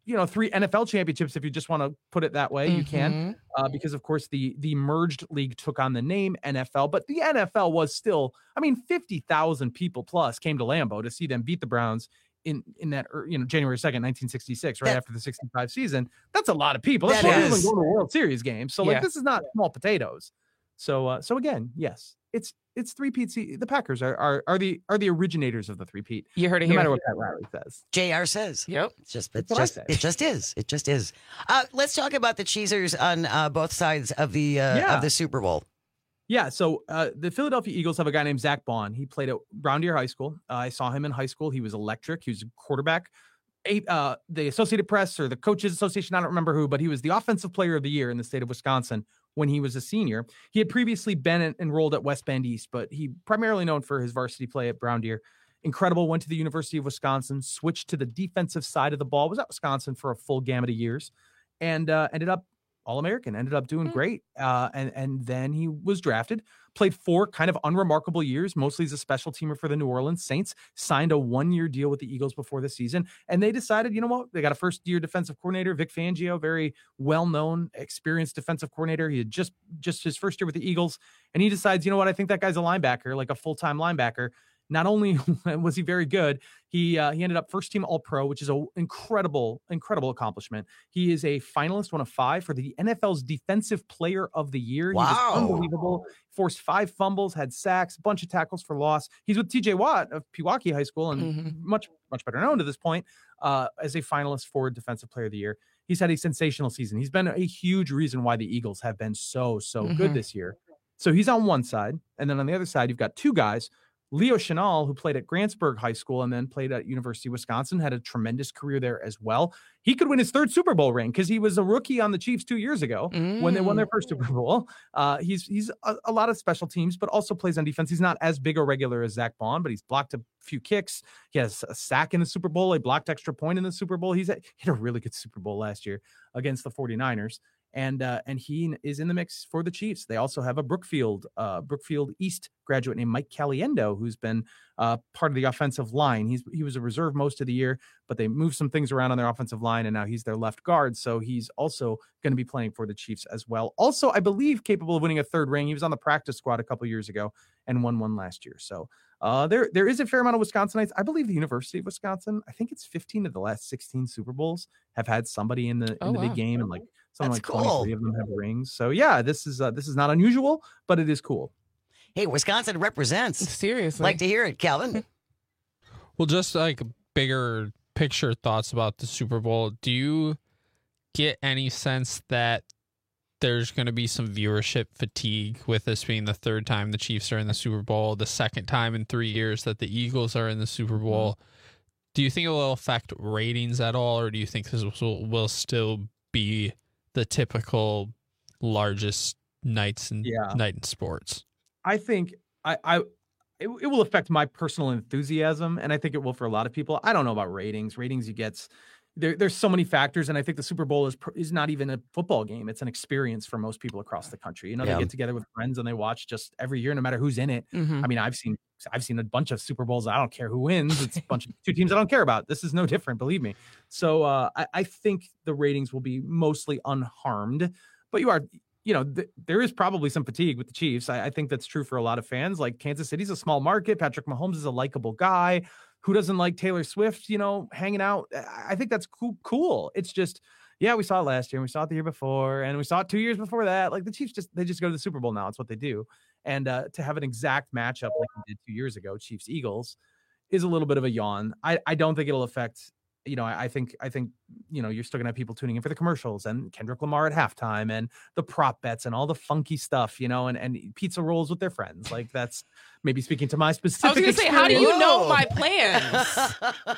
you know, three N F L championships, if you just want to put it that way, mm-hmm. you can, uh, because of course the, the merged league took on the name N F L, but the N F L was still, I mean, fifty thousand people plus came to Lambeau to see them beat the Browns in, in that, you know, January second, nineteen sixty-six, right that, after the sixty-five season. That's a lot of people. That's why people go to World Series games. So like, yeah. this is not small potatoes. So, uh, so again, yes, it's, it's three-peat. The Packers are, are are the are the originators of the three-peat.
You heard it
no
here.
matter what Pat Riley says.
J R says.
Yep.
It's just it's just it just is. It just is. Uh, let's talk about the Cheesers on uh, both sides of the uh, yeah. of the Super Bowl.
Yeah. So uh, the Philadelphia Eagles have a guy named Zach Baun. He played at Brown Deer High School. Uh, I saw him in high school. He was electric. He was a quarterback. Eight, uh, the Associated Press or the Coaches Association, I don't remember who, but he was the Offensive Player of the Year in the state of Wisconsin when he was a senior. He had previously been enrolled at West Bend East, but he primarily known for his varsity play at Brown Deer. Incredible, went to the University of Wisconsin, switched to the defensive side of the ball, was at Wisconsin for a full gamut of years, and uh, ended up All-American, ended up doing mm-hmm. great. Uh, and, and then he was drafted, played four kind of unremarkable years, mostly as a special teamer for the New Orleans Saints, signed a one-year deal with the Eagles before the season. And they decided, you know what? They got a first-year defensive coordinator, Vic Fangio, very well-known, experienced defensive coordinator. He had just, just his first year with the Eagles. And he decides, you know what? I think that guy's a linebacker, like a full-time linebacker. Not only was he very good, he uh, he ended up first team All-Pro, which is an incredible, incredible accomplishment. He is a finalist, one of five, for the N F L's Defensive Player of the Year.
Wow.
He was unbelievable. Forced five fumbles, had sacks, a bunch of tackles for loss. He's with T J Watt of Pewaukee High School and mm-hmm. much, much better known to this point uh, as a finalist for Defensive Player of the Year. He's had a sensational season. He's been a huge reason why the Eagles have been so, so mm-hmm. good this year. So he's on one side. And then on the other side, you've got two guys. Leo Chenal, who played at Grantsburg High School and then played at University of Wisconsin, had a tremendous career there as well. He could win his third Super Bowl ring because he was a rookie on the Chiefs two years ago mm. when they won their first Super Bowl. Uh, he's he's a, a lot of special teams, but also plays on defense. He's not as big a regular as Zach Baun, but he's blocked a few kicks. He has a sack in the Super Bowl. He blocked extra point in the Super Bowl. He's at, he had a really good Super Bowl last year against the forty-niners. And uh, and he is in the mix for the Chiefs. They also have a Brookfield, uh, Brookfield East graduate named Mike Caliendo, who's been uh, part of the offensive line. He's he was a reserve most of the year, but they moved some things around on their offensive line, and now he's their left guard. So he's also going to be playing for the Chiefs as well. Also, I believe capable of winning a third ring. He was on the practice squad a couple years ago and won one last year. So uh, there there is a fair amount of Wisconsinites. I believe the University of Wisconsin, I think it's fifteen of the last sixteen Super Bowls have had somebody in the in
oh,
the
wow.
big game, and like something
That's
like
cool.
twenty-three of them have rings. So yeah, this is uh, this is not unusual, but it is cool.
Hey, Wisconsin represents.
Seriously.
Like to hear it, Calvin.
Well, just like bigger picture thoughts about the Super Bowl. Do you get any sense that there's going to be some viewership fatigue with this being the third time the Chiefs are in the Super Bowl, the second time in three years that the Eagles are in the Super Bowl? Do you think it will affect ratings at all, or do you think this will, will still be the typical largest nights in
Yeah.
night in sports?
I think I, I it, it will affect my personal enthusiasm, and I think it will for a lot of people. I don't know about ratings. Ratings you get there. There's so many factors, and I think the Super Bowl is is not even a football game. It's an experience for most people across the country. You know,
Yeah.
they get together with friends and they watch just every year, no matter who's in it.
Mhm.
I mean, I've seen I've seen a bunch of Super Bowls. I don't care who wins. It's a bunch of two teams I don't care about. This is no different, believe me. So uh, I, I think the ratings will be mostly unharmed. But you are. You know, th- there is probably some fatigue with the Chiefs. I, I think that's true for a lot of fans. Like Kansas City's a small market. Patrick Mahomes is a likable guy. Who doesn't like Taylor Swift, you know, hanging out? I I think that's cool. Cool. It's just, yeah, we saw it last year and we saw it the year before and we saw it two years before that. Like the Chiefs just, they just go to the Super Bowl now. It's what they do. And uh, to have an exact matchup like we did two years ago, Chiefs Eagles, is a little bit of a yawn. I, I don't think it'll affect, you know, I, I think, I think, you know, you're still gonna have people tuning in for the commercials and Kendrick Lamar at halftime and the prop bets and all the funky stuff, you know, and, and pizza rolls with their friends. Like that's maybe speaking to my specific
I was going to say, how do you
Whoa.
know my plans?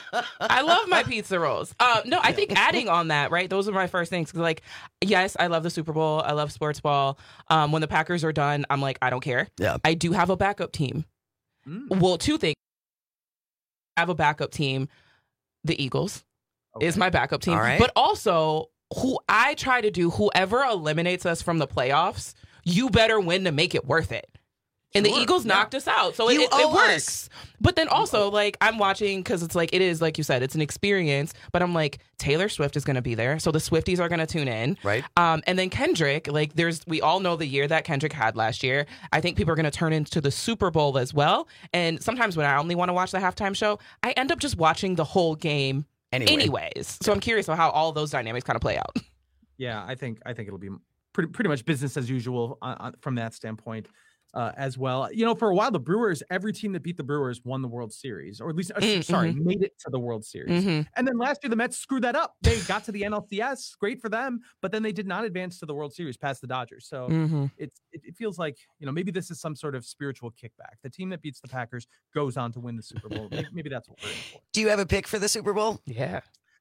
I love my pizza rolls. Uh, no, I think adding on that, right? Those are my first things. 'Cause like, yes, I love the Super Bowl. I love sports ball. Um, when the Packers are done, I'm like, I don't care.
Yeah.
I do have a backup team.
Mm.
Well, two things. I have a backup team. The Eagles
Okay.
is my backup team.
All right.
But also, who I try to do, whoever eliminates us from the playoffs, you better win to make it worth it. And
Sure.
the Eagles
Yeah.
knocked us out. So it,
You
it,
owe
it works.
us.
But then also, like, I'm watching because it's like, it is, like you said, it's an experience. But I'm like, Taylor Swift is going to be there. So the Swifties are going to tune in.
Right.
Um, and then Kendrick, like, there's, we all know the year that Kendrick had last year. I think people are going to turn into the Super Bowl as well. And sometimes when I only want to watch the halftime show, I end up just watching the whole game
Anyway.
anyways. So I'm curious about how all those dynamics kind of play out.
Yeah, I think I think it'll be pretty pretty much business as usual uh, uh, from that standpoint uh, as well. You know, for a while the Brewers, every team that beat the Brewers won the World Series, or at least uh,
Mm,
sorry,
mhm.
made it to the World Series.
Mhm.
And then last year the Mets screwed that up. They got to the N L C S, great for them, but then they did not advance to the World Series past the Dodgers. So
Mhm.
it's it, it feels like, you know, maybe this is some sort of spiritual kickback. The team that beats the Packers goes on to win the Super Bowl. maybe, maybe that's what we're in for.
Do you have a pick for the Super Bowl?
Yeah.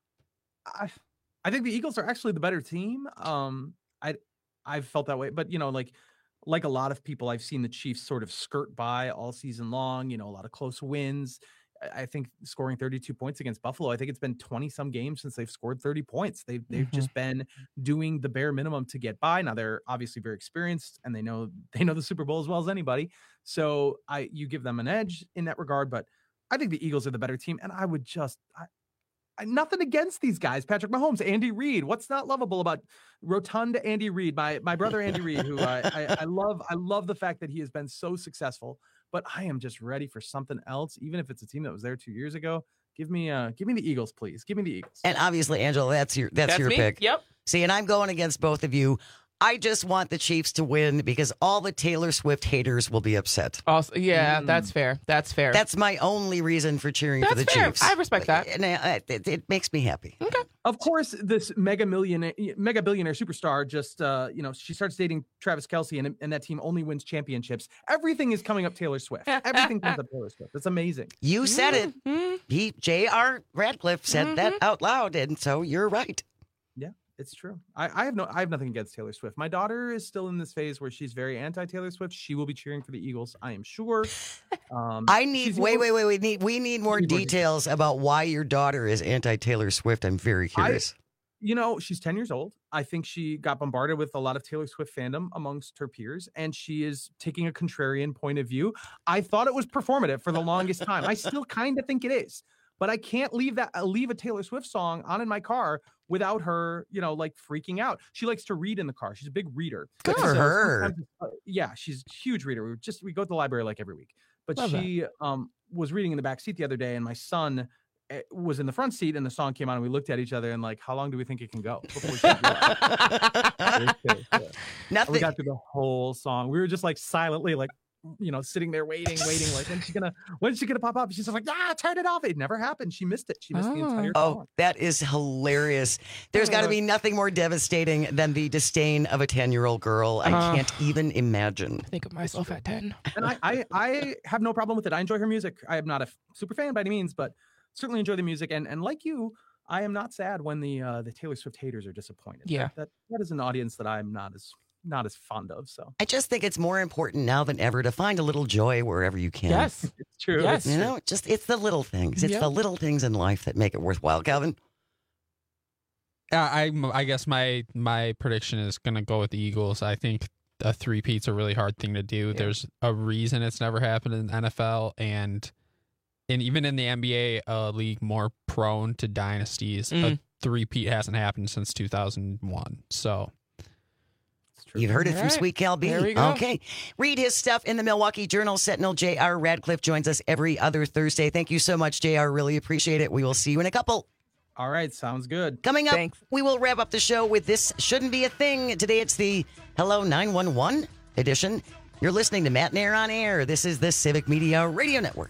I, I think the Eagles are actually the better team. Um, I I've felt that way, but you know, like like a lot of people, I've seen the Chiefs sort of skirt by all season long. You know, a lot of close wins. I- I think scoring thirty-two points against Buffalo. I think it's been twenty some games since they've scored thirty points. They've they've
Mhm.
just been doing the bare minimum to get by. Now they're obviously very experienced and they know they know the Super Bowl as well as anybody. So I you give them an edge in that regard, but I think the Eagles are the better team, and I would just I, I, nothing against these guys. Patrick Mahomes, Andy Reid. What's not lovable about rotund Andy Reid? My my brother Andy Reid, who I, I I love. I love the fact that he has been so successful. But I am just ready for something else, even if it's a team that was there two years ago. Give me uh give me the Eagles, please. Give me the Eagles.
And obviously, Angela, that's your that's,
That's
your
me.
pick.
Yep.
See, and I'm going against both of you. I just want the Chiefs to win because all the Taylor Swift haters will be upset.
Also, yeah,
Mm.
that's fair. That's fair.
That's my only reason for cheering for
That's
the
fair.
Chiefs.
I respect that.
And uh, it, it makes me happy.
Okay.
Of course, this mega millionaire, mega billionaire superstar just, uh, you know, she starts dating Travis Kelce, and and that team only wins championships. Everything is coming up Taylor Swift. Everything comes up Taylor Swift. It's amazing.
You said it.
Mhm.
He J R Radcliffe said that out loud, and so you're right.
Yeah, it's true. I, I have no, I have nothing against Taylor Swift. My daughter is still in this phase where she's very anti Taylor Swift. She will be cheering for the Eagles, I am sure. Um,
I need
she's-
wait, wait, wait. We need we need more
We need more
details about why your daughter is anti Taylor Swift. I'm very curious.
You know, she's ten years old. I think she got bombarded with a lot of Taylor Swift fandom amongst her peers, and she is taking a contrarian point of view. I thought it was performative for the longest time. I still kind of think it is, but I can't leave that uh, leave a Taylor Swift song on in my car without her, you know, like freaking out. She likes to read in the car. She's a big reader.
Good for her.
sometimes, uh, yeah, she's a huge reader. We just we go to the library like every week. But
Love that.
she um was reading in the back seat the other day, and my son eh, was in the front seat, and the song came on, and we looked at each other and like, how long do we think it can go before she realized? And
Nothing.
we got through the whole song. We were just like silently, like, you know, sitting there waiting, waiting, like, when's she gonna, when's she gonna pop up? She's just like, ah, turn it off. It never happened. She missed it. She missed the entire
Oh,
song.
that is hilarious. There's got to be nothing more devastating than the disdain of a ten-year-old girl. I
Uh.
can't even imagine.
Think of myself at ten.
And I, I, I have no problem with it. I enjoy her music. I am not a f- super fan by any means, but certainly enjoy the music. And and like you, I am not sad when the uh, the Taylor Swift haters are disappointed.
Yeah.
that, that that is an audience that I'm not as not as fond of. So
I just think it's more important now than ever to find a little joy wherever you can.
Yes.
it's true.
Yes.
You know, just it's the little things. It's
Yep.
the little things in life that make it worthwhile. Calvin?
Yeah, I I guess my my prediction is gonna go with the Eagles. I think a three-peat's a really hard thing to do. There's a reason it's never happened in the N F L, and and even in the N B A, a league more prone to dynasties.
Mm.
A three-peat hasn't happened since two thousand one. So
You've heard it
All
from
right.
Sweet Cal B.
There we go.
Okay. Read his stuff in the Milwaukee Journal. Sentinel J R Radcliffe joins us every other Thursday. Thank you so much, J R. Really appreciate it. We will see you in a couple.
all right, sounds good.
Coming up,
Thanks.
we will wrap up the show with This Shouldn't Be a Thing. Today it's the Hello nine one one edition. You're listening to Matt Nair on Air. This is the Civic Media Radio Network.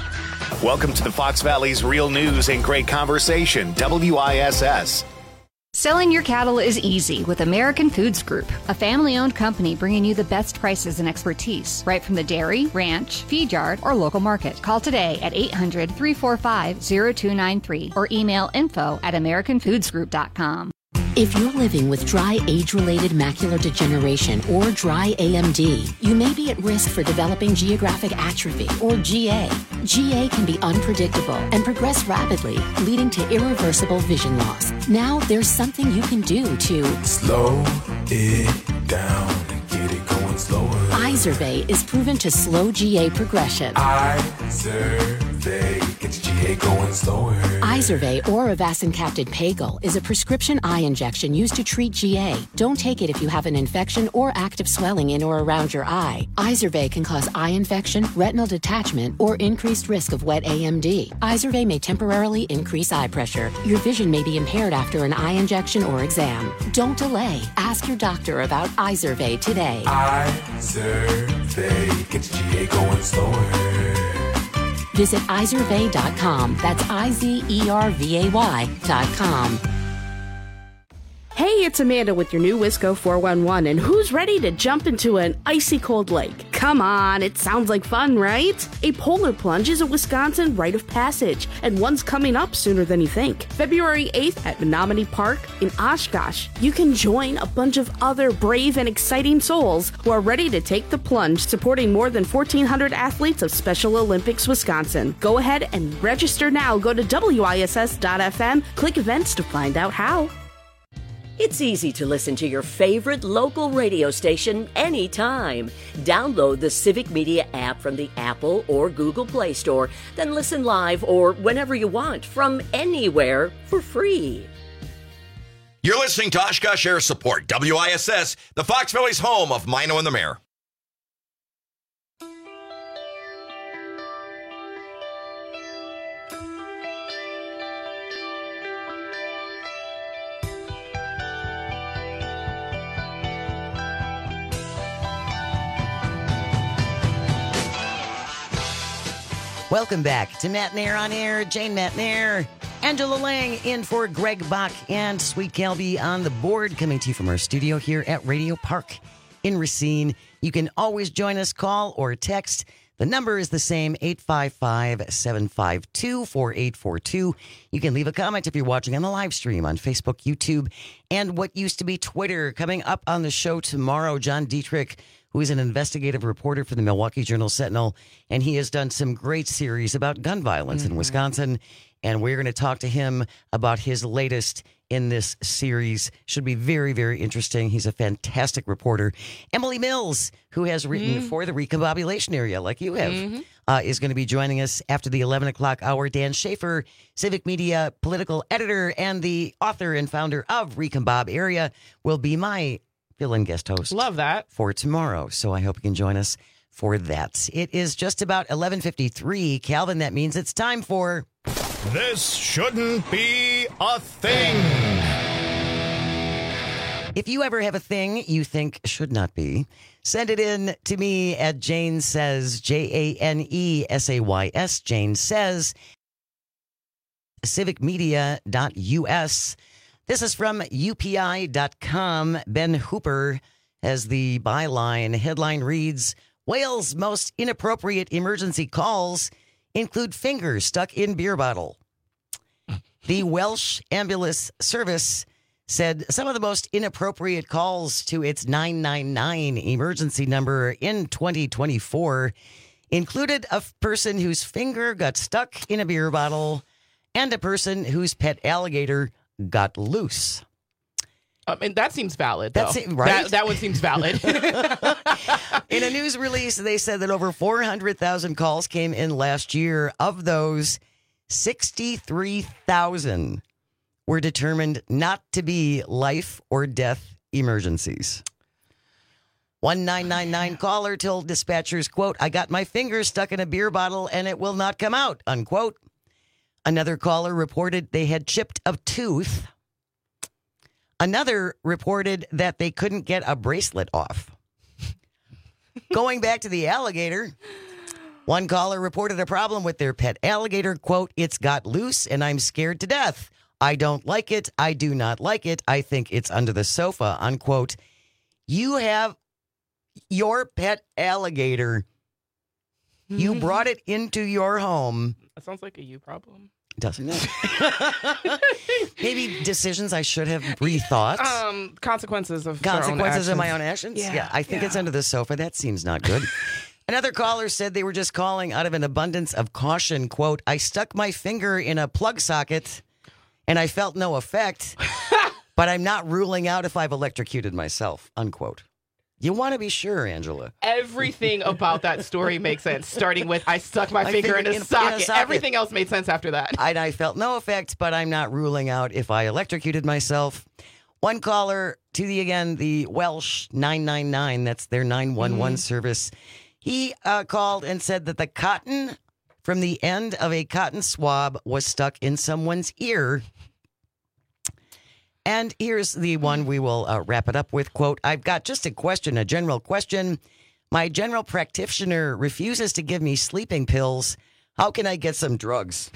Welcome to the Fox Valley's Real News and Great Conversation, W I S S.
Selling your cattle is easy with American Foods Group, a family-owned company bringing you the best prices and expertise, right from the dairy, ranch, feed yard, or local market. Call today at eight hundred, three four five, zero two nine three or email info at american foods group dot com.
If you're living with dry age-related macular degeneration or dry A M D, you may be at risk for developing geographic atrophy or G A. G A can be unpredictable and progress rapidly, leading to irreversible vision loss. Now there's something you can do to
slow it down and get it going slower.
Izervay is proven to slow G A progression.
Izervay gets G A going slower.
Izervay or avacincaptad Pagel is a prescription eye injection used to treat G A. Don't take it if you have an infection or active swelling in or around your eye. Izervay can cause eye infection, retinal detachment, or increased risk of wet A M D. Izervay may temporarily increase eye pressure. Your vision may be impaired after an eye injection or exam. Don't delay. Ask your doctor about Izervay today.
Izervay gets G A going slower.
Visit izervay dot com. That's I Z E R V A Y dot com.
Hey, it's Amanda with your new Wisco four one one, and who's ready to jump into an icy cold lake? Come on, it sounds like fun, right? A polar plunge is a Wisconsin rite of passage, and one's coming up sooner than you think. February eighth at Menominee Park in Oshkosh. You can join a bunch of other brave and exciting souls who are ready to take the plunge, supporting more than fourteen hundred athletes of Special Olympics Wisconsin. Go ahead and register now. Go to W I S S dot F M, click events to find out how.
It's easy to listen to your favorite local radio station anytime. Download the Civic Media app from the Apple or Google Play Store, then listen live or whenever you want from anywhere for free.
You're listening to Oshkosh Air Support, W I S S, the Fox Valley's home of Mino and the Mayor.
Welcome back to Matt Nair on Air. Jane Matt Nair, Angela Lang in for Greg Bach, and Sweet Kelby on the board, coming to you from our studio here at Radio Park in Racine. You can always join us, call or text. The number is the same, eight five five, seven five two, four eight four two. You can leave a comment if you're watching on the live stream on Facebook, YouTube, and what used to be Twitter. Coming up on the show tomorrow, John Dietrich, who is an investigative reporter for the Milwaukee Journal-Sentinel, and he has done some great series about gun violence mm-hmm. in Wisconsin, and we're going to talk to him about his latest in this series. Should be very, very interesting. He's a fantastic reporter. Emily Mills, who has written mm-hmm. for the Recombobulation area, like you have, mm-hmm. uh, is going to be joining us after the eleven o'clock hour. Dan Schaefer, Civic Media political editor and the author and founder of Recombob Area, will be my fill-in guest host.
Love that.
For tomorrow. So I hope you can join us for that. It is just about eleven fifty-three. Calvin, that means it's time for...
This shouldn't be a thing.
If you ever have a thing you think should not be, send it in to me at Jane Says, J A N E S A Y S, Jane Says, civic media dot U S. This is from U P I dot com. Ben Hooper has the byline. Headline reads, Wales' most inappropriate emergency calls include fingers stuck in beer bottle. The Welsh Ambulance Service said some of the most inappropriate calls to its nine nine nine emergency number in twenty twenty-four included a person whose finger got stuck in a beer bottle and a person whose pet alligator got loose.
I mean, that seems valid, though.
That's it, right?
That, that one seems valid.
In a news release, they said that over four hundred thousand calls came in last year. Of those, sixty-three thousand were determined not to be life or death emergencies. One nine nine nine caller told dispatchers, quote, I got my finger stuck in a beer bottle and it will not come out, unquote. Another caller reported they had chipped a tooth. Another reported that they couldn't get a bracelet off. Going back to the alligator, one caller reported a problem with their pet alligator. Quote, it's got loose and I'm scared to death. I don't like it. I do not like it. I think it's under the sofa, unquote. You have your pet alligator. You brought it into your home.
That sounds like a you problem.
Doesn't it? Maybe decisions I should have rethought.
Um, consequences of
Consequences
of
my own actions?
Yeah,
yeah I think
yeah.
it's under the sofa. That seems not good. Another caller said they were just calling out of an abundance of caution. Quote, I stuck my finger in a plug socket and I felt no effect, but I'm not ruling out if I've electrocuted myself, unquote. You want to be sure, Angela.
Everything about that story makes sense, starting with I stuck my,
My
finger,
finger
in, a
in a-
socket.
in a socket.
Everything else made sense after that.
And I felt no effect, but I'm not ruling out if I electrocuted myself. One caller to the, again, the Welsh nine nine nine, that's their nine one one
Mhm.
service. He uh, called and said that the cotton from the end of a cotton swab was stuck in someone's ear. And here's the one we will uh, wrap it up with. Quote, I've got just a question, a general question. My general practitioner refuses to give me sleeping pills. How can I get some drugs?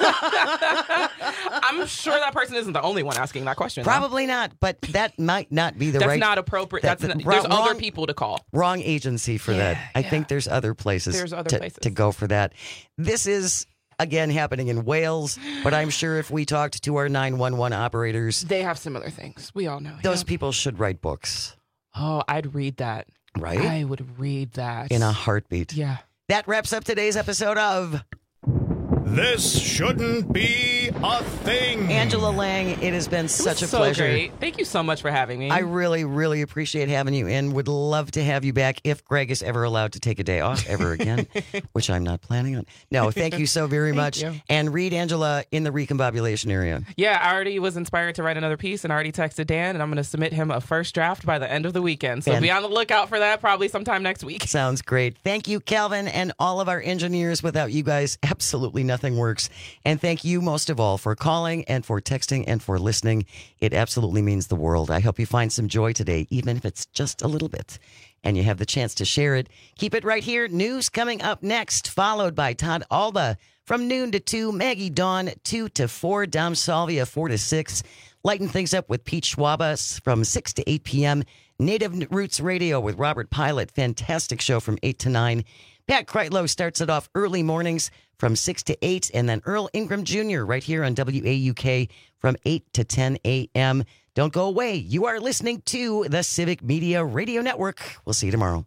I'm sure that person isn't the only one asking that question. though.
Probably not, but that might not be the
That's
right.
not appropriate.
that-
That's
that-
not, there's
wrong-
other people to call.
Wrong agency for that. I think there's other places,
There's other
to,
places.
to go for that. This is, again, happening in Wales, but I'm sure if we talked to our nine one one operators,
They have similar things. We all know.
those
yeah.
people should write books,
Oh, I'd read that.
right?
I would read that.
In a heartbeat.
Yeah.
That wraps up today's episode of
This shouldn't be a thing.
Angela Lang. It has been such a
so
pleasure.
great. Thank you so much for having me.
I really, really appreciate having you and would love to have you back if Greg is ever allowed to take a day off ever again, which I'm not planning on. No, thank you so very
Thank
much.
you.
And read Angela in the recombobulation area.
Yeah, I already was inspired to write another piece and I already texted Dan, and I'm going to submit him a first draft by the end of the weekend. So
Fan-
be on the lookout for that probably sometime next week.
Sounds great. Thank you, Calvin, and all of our engineers. Without you guys, absolutely nothing works. And thank you most of all for calling and for texting and for listening. It absolutely means the world. I hope you find some joy today, even if it's just a little bit, and you have the chance to share it. Keep it right here. News coming up next, followed by Todd Alba from noon to two, Maggie Dawn two to four, Dom Salvia four to six. Lighten things up with Pete Schwabas from six to eight p.m. Native Roots Radio with Robert Pilot. Fantastic show from eight to nine. Pat Kreitlow starts it off early mornings from six to eight, and then Earl Ingram Junior right here on W A U K from eight to ten a.m. Don't go away. You are listening to the Civic Media Radio Network. We'll see you tomorrow.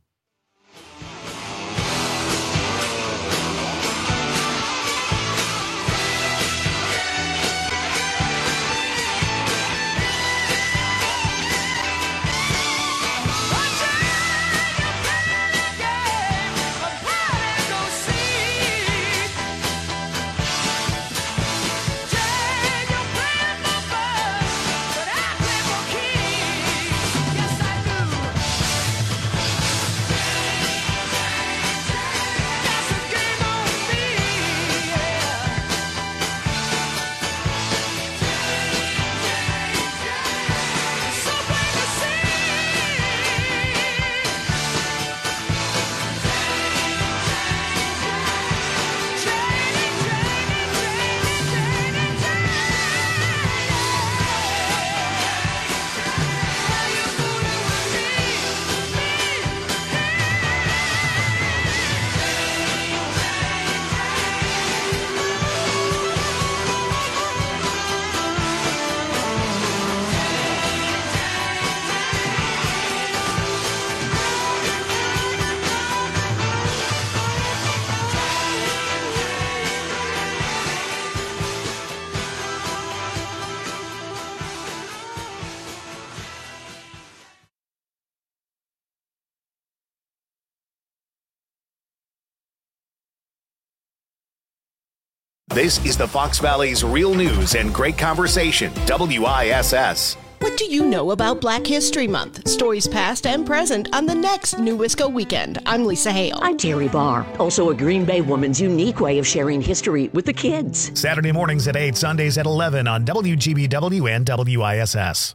This is the Fox Valley's Real News and Great Conversation, W I S S.
What do you know about Black History Month? Stories past and present on the next New Wisco Weekend. I'm Lisa Hale.
I'm Terry Barr, also a Green Bay woman's unique way of sharing history with the kids.
Saturday mornings at eight, Sundays at eleven on W G B W and W I S S.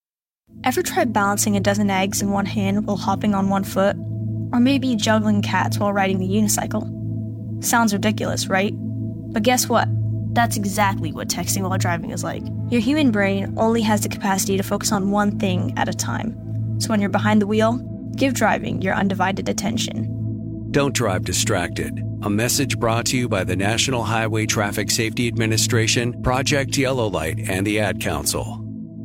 Ever tried balancing a dozen eggs in one hand while hopping on one foot? Or maybe juggling cats while riding the unicycle? Sounds ridiculous, right? But guess what? That's exactly what texting while driving is like. Your human brain only has the capacity to focus on one thing at a time. So when you're behind the wheel, give driving your undivided attention.
Don't drive distracted. A message brought to you by the National Highway Traffic Safety Administration, Project Yellow Light, and the Ad Council.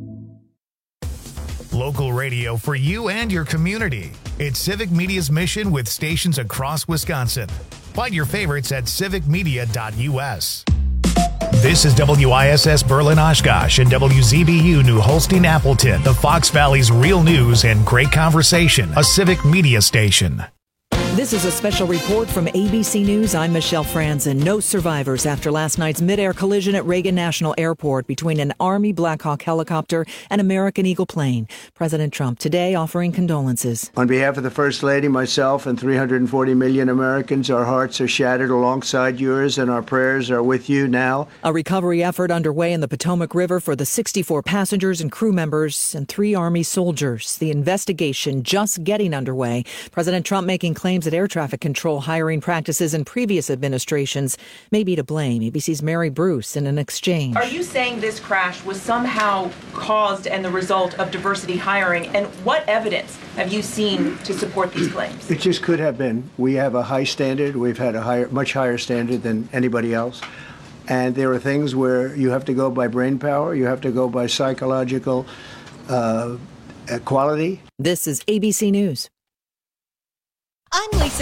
Local radio for you and your community. It's Civic Media's mission with stations across Wisconsin. Find your favorites at civic media dot u s. This is W I S S Berlin Oshkosh and W Z B U New Holstein Appleton, the Fox Valley's real news and great conversation, a Civic Media station.
This is a special report from A B C News. I'm Michelle Franzen. No survivors after last night's mid-air collision at Reagan National Airport between an Army Black Hawk helicopter and American Eagle plane. President Trump today offering condolences.
On behalf of the First Lady, myself, and three hundred forty million Americans, our hearts are shattered alongside yours, and our prayers are with you now.
A recovery effort underway in the Potomac River for the sixty-four passengers and crew members and three Army soldiers. The investigation just getting underway. President Trump making claims that air traffic control hiring practices in previous administrations may be to blame. A B C's Mary Bruce in an exchange.
Are you saying this crash was somehow caused and the result of diversity hiring? And what evidence have you seen to support these claims?
It just could have been. We have a high standard. We've had a higher, much higher standard than anybody else. And there are things where you have to go by brain power. You have to go by psychological uh, quality.
This is A B C News.
I'm Lisa